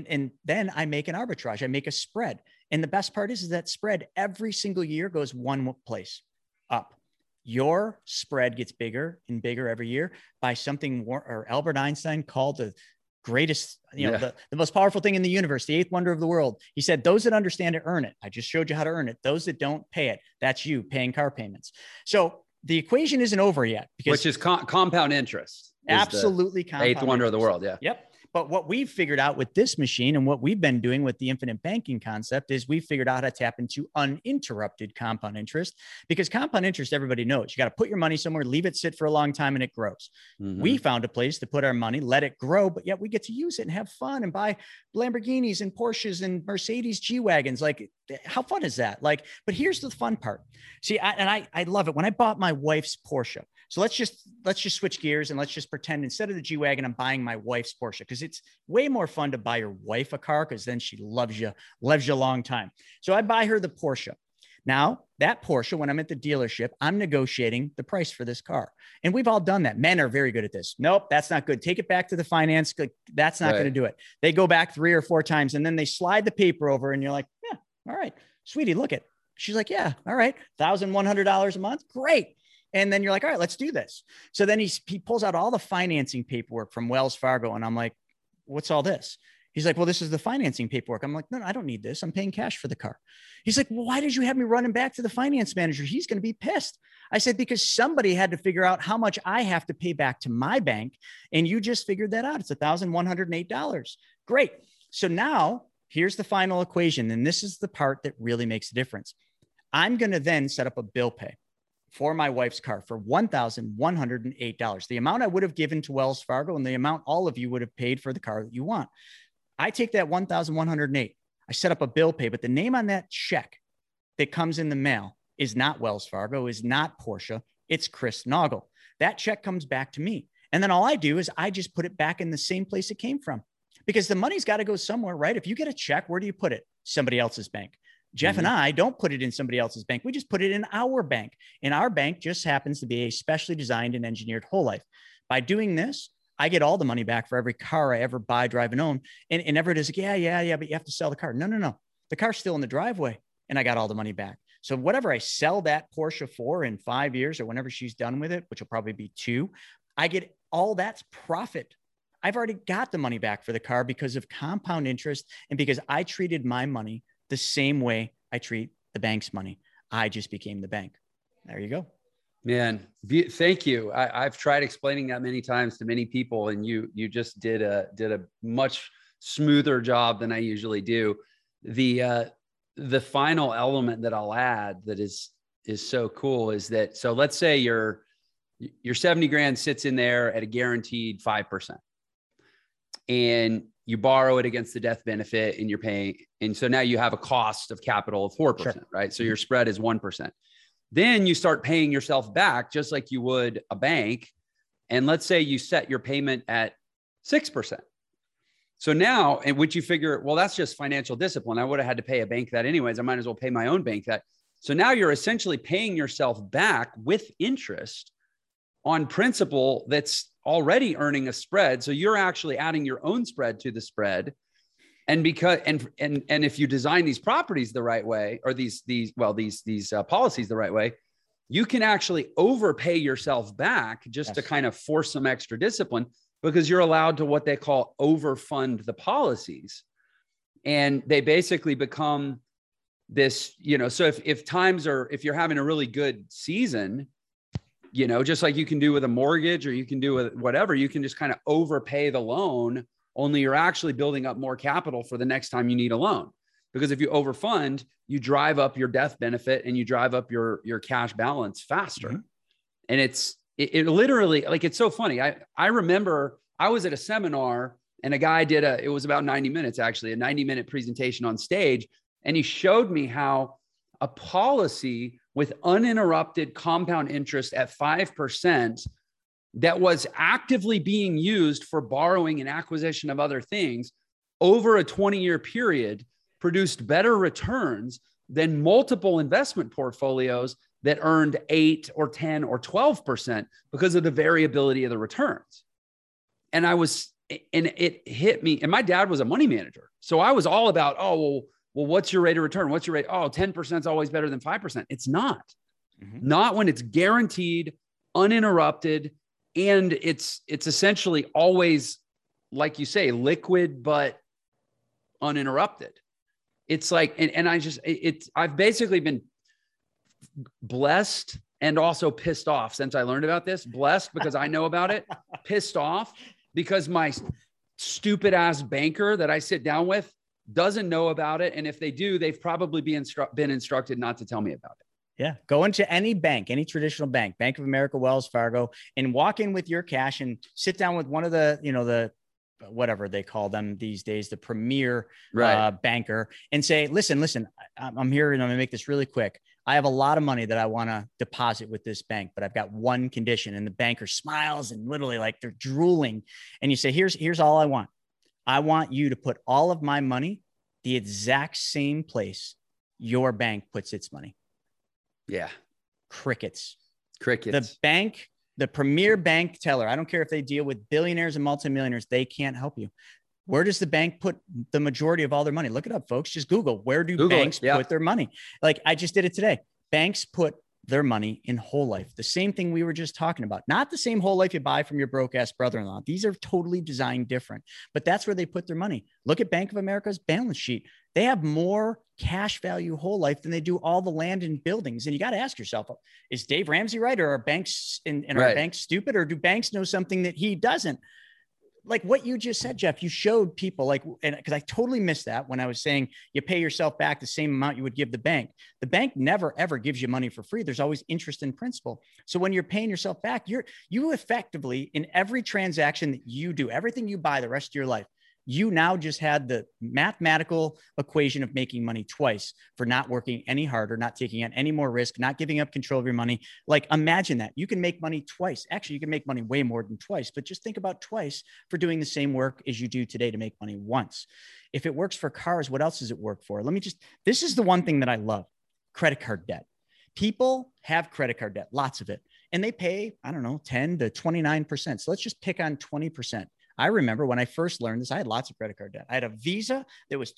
then I make an arbitrage. I make a spread. And the best part is that spread every single year goes one place, up. Your spread gets bigger and bigger every year by something Albert Einstein called the greatest, the most powerful thing in the universe, the eighth wonder of the world. He said, those that understand it earn it. I just showed you how to earn it. Those that don't, pay it. That's you paying car payments. So the equation isn't over yet, which is compound interest. Absolutely. Compound eighth wonder of the world. Yeah. Yep. But what we've figured out with this machine, and what we've been doing with the infinite banking concept, is we've figured out how to tap into uninterrupted compound interest, because compound interest, everybody knows, you got to put your money somewhere, leave it sit for a long time, and it grows. We found a place to put our money, let it grow, but yet we get to use it and have fun and buy Lamborghinis and Porsches and Mercedes G-Wagons. Like, how fun is that? Like, but here's the fun part. See, I love it. When I bought my wife's Porsche, so let's just switch gears and let's just pretend instead of the G-Wagon, I'm buying my wife's Porsche, because it's way more fun to buy your wife a car, because then she loves you a long time. So I buy her the Porsche. Now that Porsche, when I'm at the dealership, I'm negotiating the price for this car. And we've all done that. Men are very good at this. Nope, that's not good. Take it back to the finance. That's not going to do it. They go back 3 or 4 times and then they slide the paper over and you're like, yeah, all right, sweetie, look it. She's like, yeah, all right. $1,100 a month. Great. And then you're like, all right, let's do this. So then he pulls out all the financing paperwork from Wells Fargo. And I'm like, what's all this? He's like, well, this is the financing paperwork. I'm like, no, I don't need this. I'm paying cash for the car. He's like, well, why did you have me running back to the finance manager? He's going to be pissed. I said, because somebody had to figure out how much I have to pay back to my bank. And you just figured that out. It's $1,108. Great. So now here's the final equation. And this is the part that really makes a difference. I'm going to then set up a bill pay for my wife's car for $1,108, the amount I would have given to Wells Fargo and the amount all of you would have paid for the car that you want. I take that $1,108. I set up a bill pay, but the name on that check that comes in the mail is not Wells Fargo, is not Porsche. It's Chris Naugle. That check comes back to me. And then all I do is I just put it back in the same place it came from, because the money's got to go somewhere, right? If you get a check, where do you put it? Somebody else's bank. Jeff and I don't put it in somebody else's bank. We just put it in our bank. And our bank just happens to be a specially designed and engineered whole life. By doing this, I get all the money back for every car I ever buy, drive, and own. And everybody is like, yeah, but you have to sell the car. No. The car's still in the driveway and I got all the money back. So whatever I sell that Porsche for in 5 years or whenever she's done with it, which will probably be 2, I get all that's profit. I've already got the money back for the car because of compound interest and because I treated my money the same way I treat the bank's money. I just became the bank. There you go. Man, thank you. I've tried explaining that many times to many people, and you just did a much smoother job than I usually do. The final element that I'll add that is so cool is that, so let's say your 70 grand sits in there at a guaranteed 5%, and you borrow it against the death benefit and you're paying. And so now you have a cost of capital of 4%, sure, right? So your spread is 1%. Then you start paying yourself back just like you would a bank. And let's say you set your payment at 6%. So now, and would you figure, well, that's just financial discipline. I would have had to pay a bank that anyways. I might as well pay my own bank that. So now you're essentially paying yourself back with interest on principal that's already earning a spread. So you're actually adding your own spread to the spread. And because, and if you design these properties the right way, or these policies the right way, you can actually overpay yourself back just to kind of force some extra discipline, because you're allowed to what they call overfund the policies. And they basically become this, so if you're having a really good season, just like you can do with a mortgage or you can do with whatever, you can just kind of overpay the loan, only you're actually building up more capital for the next time you need a loan. Because if you overfund, you drive up your death benefit and you drive up your cash balance faster. Mm-hmm. And it literally, like, it's so funny. I remember I was at a seminar And a guy it was about 90 minutes, actually, a 90-minute presentation on stage. And he showed me how a policy with uninterrupted compound interest at 5% that was actively being used for borrowing and acquisition of other things over a 20-year period produced better returns than multiple investment portfolios that earned 8 or 10 or 12% because of the variability of the returns. And it hit me. And my dad was a money manager. So I was all about, well, what's your rate of return? What's your rate? 10% is always better than 5%. It's not. Not when it's guaranteed, uninterrupted, and it's essentially always, like you say, liquid, but uninterrupted. It's like, and I've basically been blessed and also pissed off since I learned about this. Blessed because I know about it, pissed off because my stupid ass banker that I sit down with doesn't know about it. And if they do, they've probably been instructed not to tell me about it. Yeah. Go into any bank, any traditional bank, Bank of America, Wells Fargo, and walk in with your cash and sit down with one of the whatever they call them these days, the premier banker, and say, listen, I'm here and I'm gonna make this really quick. I have a lot of money that I want to deposit with this bank, but I've got one condition. And the banker smiles and literally like they're drooling. And you say, here's all I want. I want you to put all of my money the exact same place your bank puts its money. Yeah. Crickets. The bank, the premier bank teller, I don't care if they deal with billionaires and multimillionaires, they can't help you. Where does the bank put the majority of all their money? Look it up, folks. Just Google, where do banks put their money? Like I just did it today. Banks put their money in whole life. The same thing we were just talking about, not the same whole life you buy from your broke ass brother-in-law. These are totally designed different, but that's where they put their money. Look at Bank of America's balance sheet. They have more cash value whole life than they do all the land and buildings. And you got to ask yourself, is Dave Ramsey right? Or are banks our banks stupid, or do banks know something that he doesn't? Like what you just said, Jeff, you showed people and because I totally missed that when I was saying you pay yourself back the same amount you would give the bank. The bank never, ever gives you money for free. There's always interest in principal. So when you're paying yourself back, you effectively, in every transaction that you do, everything you buy the rest of your life, you now just had the mathematical equation of making money twice for not working any harder, not taking on any more risk, not giving up control of your money. Like imagine that you can make money twice. Actually, you can make money way more than twice, but just think about twice for doing the same work as you do today to make money once. If it works for cars, what else does it work for? This is the one thing that I love, credit card debt. People have credit card debt, lots of it, and they pay, 10 to 29%. So let's just pick on 20%. I remember when I first learned this, I had lots of credit card debt. I had a Visa that was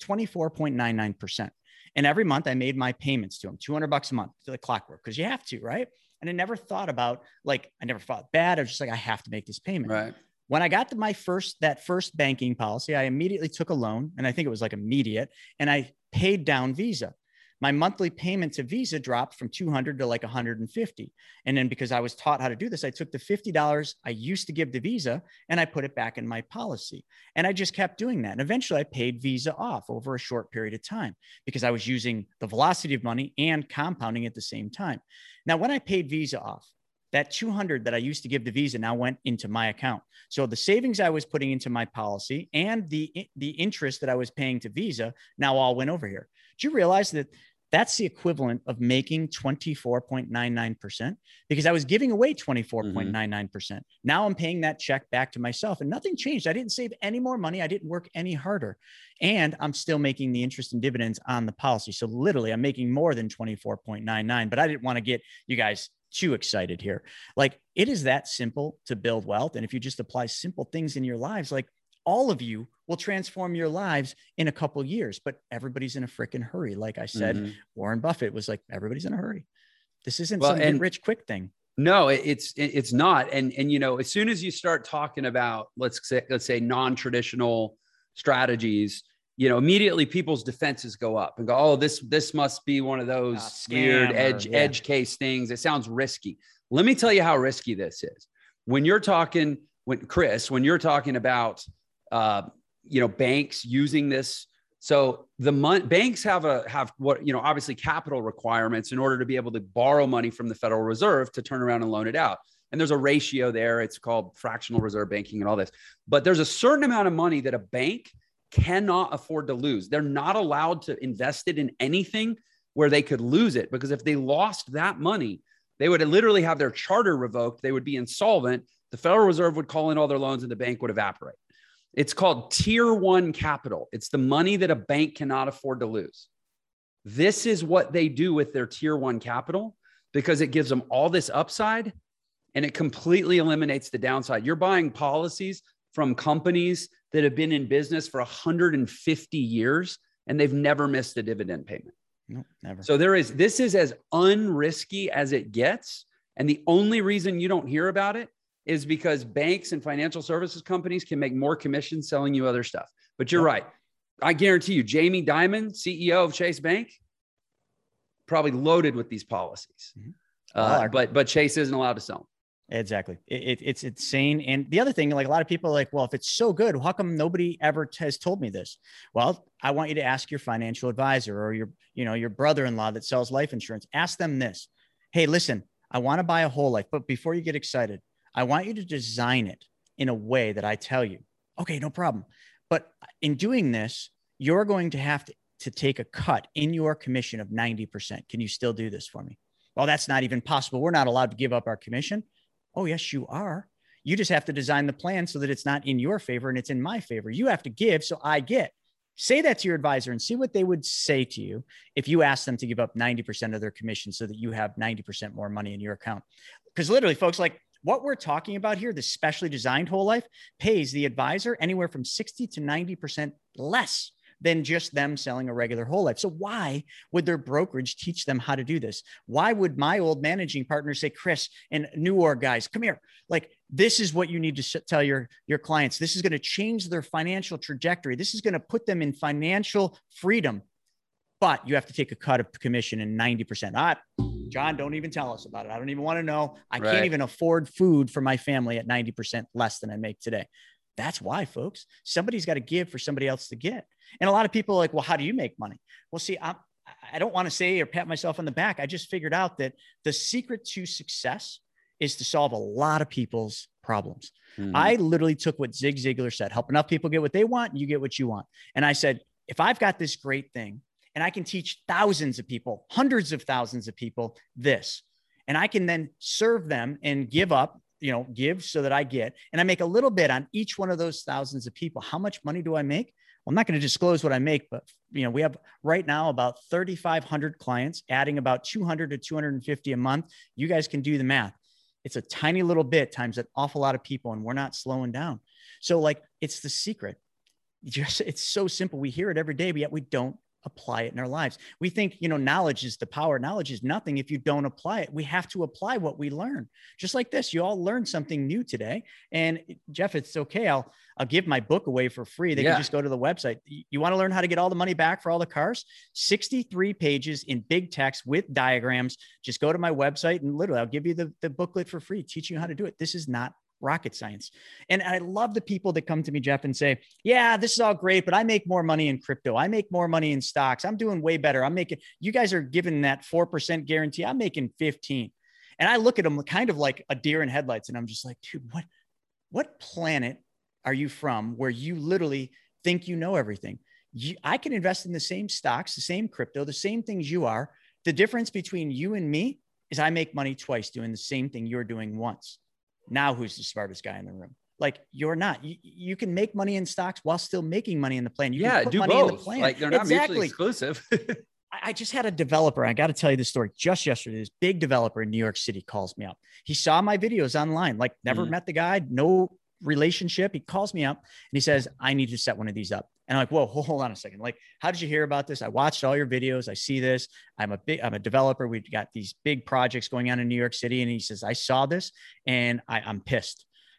24.99%. And every month I made my payments to them, $200 a month, to the clockwork, because you have to, right? And I never thought about I never thought bad. I was just like, I have to make this payment. Right. When I got to that first banking policy, I immediately took a loan, and I think it was like immediate, and I paid down Visa. My monthly payment to Visa dropped from $200 to like $150. And then because I was taught how to do this, I took the $50 I used to give to Visa and I put it back in my policy. And I just kept doing that. And eventually I paid Visa off over a short period of time because I was using the velocity of money and compounding at the same time. Now, when I paid Visa off, that $200 that I used to give to Visa now went into my account. So the savings I was putting into my policy and the interest that I was paying to Visa now all went over here. Do you realize that that's the equivalent of making 24.99%? Because I was giving away 24.99%. Now I'm paying that check back to myself and nothing changed. I didn't save any more money. I didn't work any harder. And I'm still making the interest and dividends on the policy. So literally I'm making more than 24.99, but I didn't want to get you guys too excited here. Like it is that simple to build wealth. And if you just apply simple things in your lives, like all of you will transform your lives in a couple of years, but everybody's in a freaking hurry. Like I said, Warren Buffett was like, everybody's in a hurry. This isn't some get rich quick thing. No, it's not. And, as soon as you start talking about, let's say non-traditional strategies, immediately people's defenses go up and go, oh, this must be one of those weird edge case things. It sounds risky. Let me tell you how risky this is. When you're talking about, banks using this. So banks have what, obviously capital requirements in order to be able to borrow money from the Federal Reserve to turn around and loan it out. And there's a ratio there. It's called fractional reserve banking and all this. But there's a certain amount of money that a bank cannot afford to lose. They're not allowed to invest it in anything where they could lose it, because if they lost that money, they would literally have their charter revoked. They would be insolvent. The Federal Reserve would call in all their loans and the bank would evaporate. It's called tier one capital. It's the money that a bank cannot afford to lose. This is what they do with their tier one capital, because it gives them all this upside and it completely eliminates the downside. You're buying policies from companies that have been in business for 150 years and they've never missed a dividend payment. No, never. So this is as unrisky as it gets. And the only reason you don't hear about it is because banks and financial services companies can make more commission selling you other stuff. But you're right. I guarantee you, Jamie Dimon, CEO of Chase Bank, probably loaded with these policies. But Chase isn't allowed to sell them. Exactly. It's insane. And the other thing, like a lot of people are like, well, if it's so good, how come nobody ever has told me this? Well, I want you to ask your financial advisor or your brother-in-law that sells life insurance. Ask them this. Hey, listen, I want to buy a whole life, but before you get excited, I want you to design it in a way that I tell you. Okay, no problem. But in doing this, you're going to have to take a cut in your commission of 90%. Can you still do this for me? Well, that's not even possible. We're not allowed to give up our commission. Oh, yes, you are. You just have to design the plan so that it's not in your favor and it's in my favor. You have to give, so I get. Say that to your advisor and see what they would say to you if you ask them to give up 90% of their commission so that you have 90% more money in your account. Because literally, folks, like what we're talking about here, the specially designed whole life, pays the advisor anywhere from 60 to 90% less than just them selling a regular whole life. So why would their brokerage teach them how to do this? Why would my old managing partner say, Chris and New Org guys, come here. Like, this is what you need to tell your clients. This is going to change their financial trajectory. This is going to put them in financial freedom, but you have to take a cut of commission in 90%. John, don't even tell us about it. I don't even want to know. I can't even afford food for my family at 90% less than I make today. That's why, folks, somebody's got to give for somebody else to get. And a lot of people are like, well, how do you make money? Well, see, I don't want to say or pat myself on the back. I just figured out that the secret to success is to solve a lot of people's problems. Mm-hmm. I literally took what Zig Ziglar said, help enough people get what they want, you get what you want. And I said, if I've got this great thing and I can teach thousands of people, hundreds of thousands of people this, and I can then serve them and give so that I get, and I make a little bit on each one of those thousands of people. How much money do I make? Well, I'm not going to disclose what I make, but we have right now about 3,500 clients, adding about 200 to 250 a month. You guys can do the math. It's a tiny little bit times an awful lot of people, and we're not slowing down. So like, it's the secret. It's so simple. We hear it every day, but yet we don't apply it in our lives. We think, knowledge is the power. Knowledge is nothing if you don't apply it. We have to apply what we learn. Just like this, you all learned something new today. And Jeff, it's okay. I'll give my book away for free. They can just go to the website. You want to learn how to get all the money back for all the cars? 63 pages in big text with diagrams. Just go to my website and literally I'll give you the booklet for free, teaching you how to do it. This is not rocket science. And I love the people that come to me, Jeff, and say, yeah, this is all great, but I make more money in crypto. I make more money in stocks. I'm doing way better. You guys are giving that 4% guarantee. I'm making 15. And I look at them kind of like a deer in headlights. And I'm just like, dude, what planet are you from where you literally think you know everything? I can invest in the same stocks, the same crypto, the same things you are. The difference between you and me is I make money twice doing the same thing you're doing once. Now, who's the smartest guy in the room? Like, you're not. You can make money in stocks while still making money in the plan. You can put do money both. In the plan. Like, they're not mutually exclusive. I just had a developer. I got to tell you this story. Just yesterday, this big developer in New York City calls me up. He saw my videos online, like never met the guy, no relationship. He calls me up and he says, I need to set one of these up. And I'm like, whoa, hold on a second. Like, how did you hear about this? I watched all your videos. I see this. I'm a developer. We've got these big projects going on in New York City. And he says, I saw this and I'm pissed.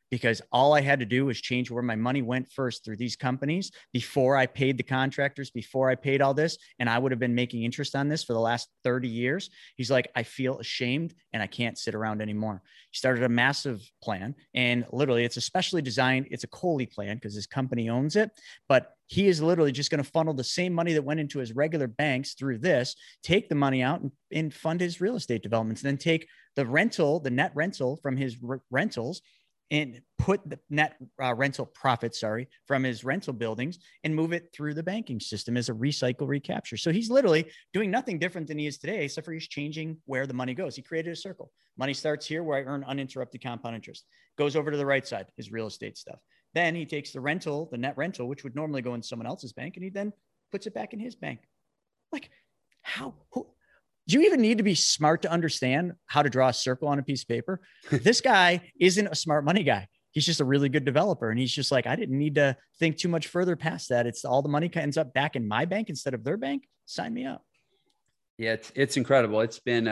because all I had to do was change where my money went first through these companies before I paid the contractors, before I paid all this. And I would have been making interest on this for the last 30 years. He's like, I feel ashamed and I can't sit around anymore. He started a massive plan, and literally it's a specially designed, it's a COLI plan because his company owns it, but he is literally just going to funnel the same money that went into his regular banks through this, take the money out and fund his real estate developments, and then take the net rental from his rentals and put the net rental profit, from his rental buildings and move it through the banking system as a recycle recapture. So he's literally doing nothing different than he is today, except for he's changing where the money goes. He created a circle. Money starts here where I earn uninterrupted compound interest, goes over to the right side, his real estate stuff. Then he takes the net rental, which would normally go in someone else's bank, and he then puts it back in his bank. Like, do you even need to be smart to understand how to draw a circle on a piece of paper? This guy isn't a smart money guy. He's just a really good developer. And he's just like, I didn't need to think too much further past that. It's all the money ends up back in my bank instead of their bank. Sign me up. Yeah, it's incredible. It's been,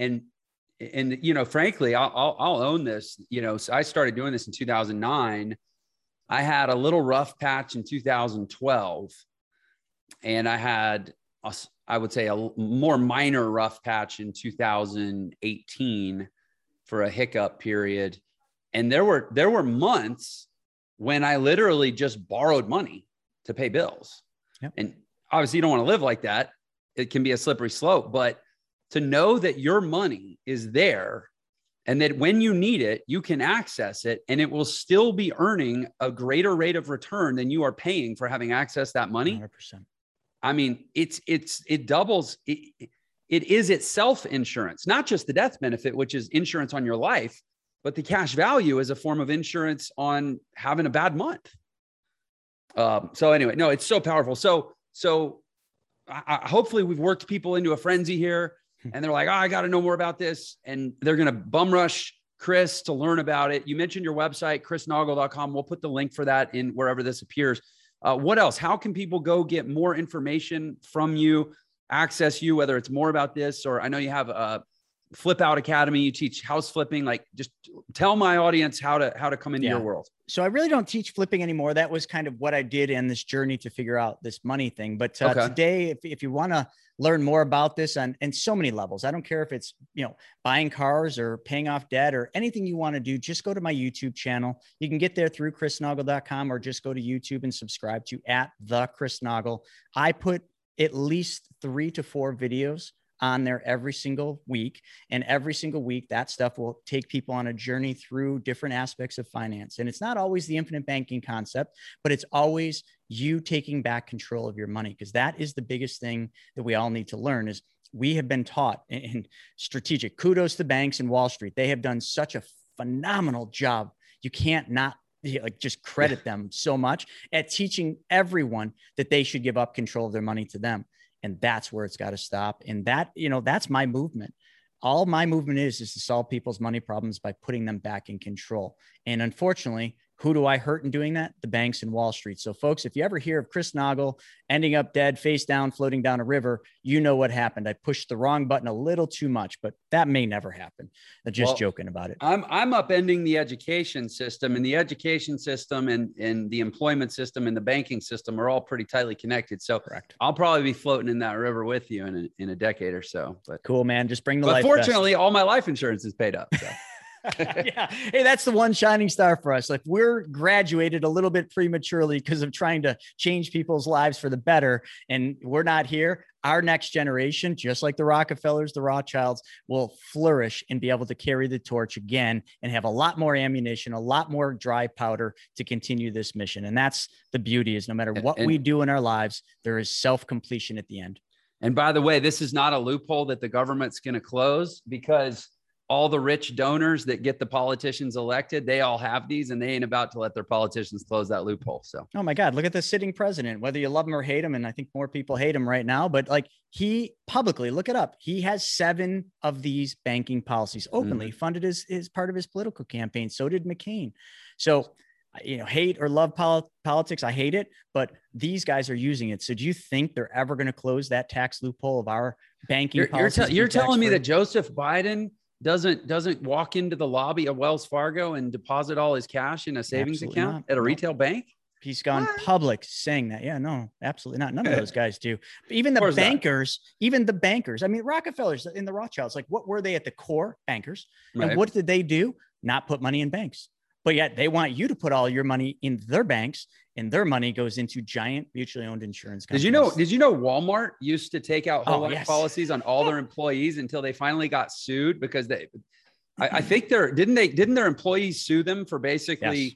and you know, frankly, I'll own this. You know, so I started doing this in 2009. I had a little rough patch in 2012, and I had, I would say, a more minor rough patch in 2018 for a hiccup period. And there were months when I literally just borrowed money to pay bills. Yep. And obviously you don't want to live like that. It can be a slippery slope, but to know that your money is there and that when you need it, you can access it and it will still be earning a greater rate of return than you are paying for having access to that money. 100%. I mean, it doubles. It is itself insurance, not just the death benefit, which is insurance on your life, but the cash value is a form of insurance on having a bad month. So anyway, no, it's so powerful. So hopefully we've worked people into a frenzy here, and they're like, oh, I got to know more about this. And they're going to bum rush Chris to learn about it. You mentioned your website, chrisnaugle.com. We'll put the link for that in wherever this appears. What else? How can people go get more information from you, access you, whether it's more about this, or I know you have a Flip Out Academy. You teach house flipping. Like, just tell my audience how to come into your world. So I really don't teach flipping anymore. That was kind of what I did in this journey to figure out this money thing. But today, if you want to learn more about this on so many levels, I don't care if it's, buying cars or paying off debt or anything you want to do, just go to my YouTube channel. You can get there through chrisnaugle.com or just go to YouTube and subscribe to @TheChrisNaugle. I put at least 3 to 4 videos on there every single week. And every single week, that stuff will take people on a journey through different aspects of finance. And it's not always the infinite banking concept, but it's always you taking back control of your money, because that is the biggest thing that we all need to learn. Is we have been taught in strategic, kudos to banks and Wall Street. They have done such a phenomenal job. You can't not just credit them so much at teaching everyone that they should give up control of their money to them. And that's where it's got to stop. And that, that's my movement. All my movement is to solve people's money problems by putting them back in control. And unfortunately, who do I hurt in doing that? The banks and Wall Street. So folks, if you ever hear of Chris Naugle ending up dead, face down, floating down a river, you know what happened. I pushed the wrong button a little too much, but that may never happen. Just joking about it. I'm upending the education system, and the education system and the employment system and the banking system are all pretty tightly connected. So correct. I'll probably be floating in that river with you in a decade or so. But cool, man. Just bring the life. But fortunately, all my life insurance is paid up. So. Yeah. Hey, that's the one shining star for us. Like, we're graduated a little bit prematurely because of trying to change people's lives for the better. And we're not here. Our next generation, just like the Rockefellers, the Rothschilds, will flourish and be able to carry the torch again and have a lot more ammunition, a lot more dry powder to continue this mission. And that's the beauty, is no matter what we do in our lives, there is self-completion at the end. And by the way, this is not a loophole that the government's going to close, because all the rich donors that get the politicians elected, they all have these, and they ain't about to let their politicians close that loophole. So, oh my God, look at the sitting president, whether you love him or hate him. And I think more people hate him right now, but like, he publicly, look it up, he has 7 of these banking policies openly funded as part of his political campaign. So did McCain. So, hate or love politics, I hate it, but these guys are using it. So do you think they're ever going to close that tax loophole of our banking policies? You're telling me that Joseph Biden doesn't walk into the lobby of Wells Fargo and deposit all his cash in a savings Absolutely account not. at a Nope. retail bank? He's gone public saying that. Yeah, no, absolutely not. None of those guys do. Even Of the course not. bankers, I mean, Rockefellers and the Rothschilds, like what were they at the core? Bankers. Right. And what did they do? Not put money in banks. But yet they want you to put all your money in their banks, and their money goes into giant mutually owned insurance companies. Did you know Walmart used to take out whole life yes. policies on all their employees until they finally got sued because I think didn't their employees sue them for basically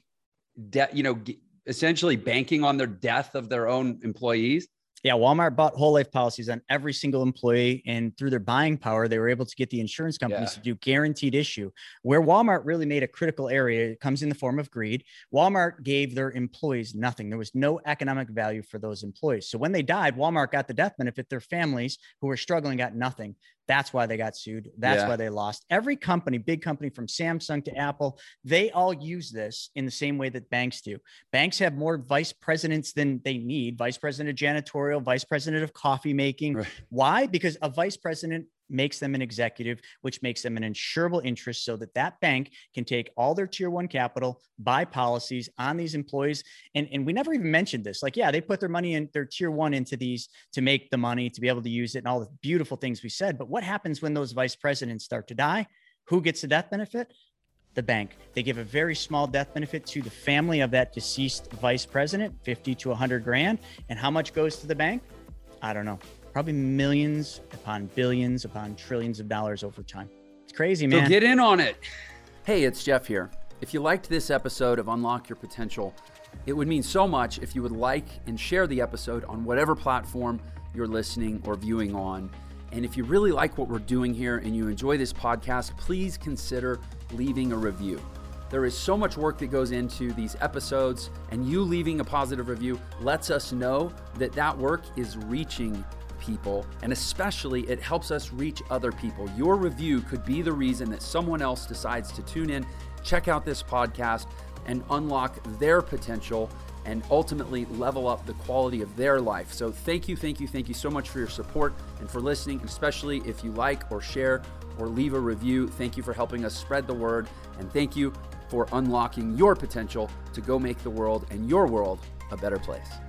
essentially banking on their death of their own employees? Yeah, Walmart bought whole life policies on every single employee, and through their buying power, they were able to get the insurance companies to do guaranteed issue. Where Walmart really made a critical area, it comes in the form of greed. Walmart gave their employees nothing. There was no economic value for those employees. So when they died, Walmart got the death benefit. Their families who were struggling got nothing. That's why they got sued. That's why they lost. Every company, big company from Samsung to Apple, they all use this in the same way that banks do. Banks have more vice presidents than they need. Vice president of janitorial, vice president of coffee making. Right. Why? Because a vice president makes them an executive, which makes them an insurable interest so that that bank can take all their tier one capital, buy policies on these employees. And we never even mentioned this. Like, yeah, they put their money in their tier one into these to make the money, to be able to use it and all the beautiful things we said. But what happens when those vice presidents start to die? Who gets the death benefit? The bank. They give a very small death benefit to the family of that deceased vice president, 50 to 100 grand. And how much goes to the bank? I don't know. Probably millions upon billions upon trillions of dollars over time. It's crazy, man. So get in on it. Hey, it's Jeff here. If you liked this episode of Unlock Your Potential, it would mean so much if you would like and share the episode on whatever platform you're listening or viewing on. And if you really like what we're doing here and you enjoy this podcast, please consider leaving a review. There is so much work that goes into these episodes, and you leaving a positive review lets us know that that work is reaching people, and especially it helps us reach other people. Your review could be the reason that someone else decides to tune in, check out this podcast, and unlock their potential and ultimately level up the quality of their life. So thank you so much for your support and for listening, especially if you like or share or leave a review. Thank you for helping us spread the word, and thank you for unlocking your potential to go make the world and your world a better place.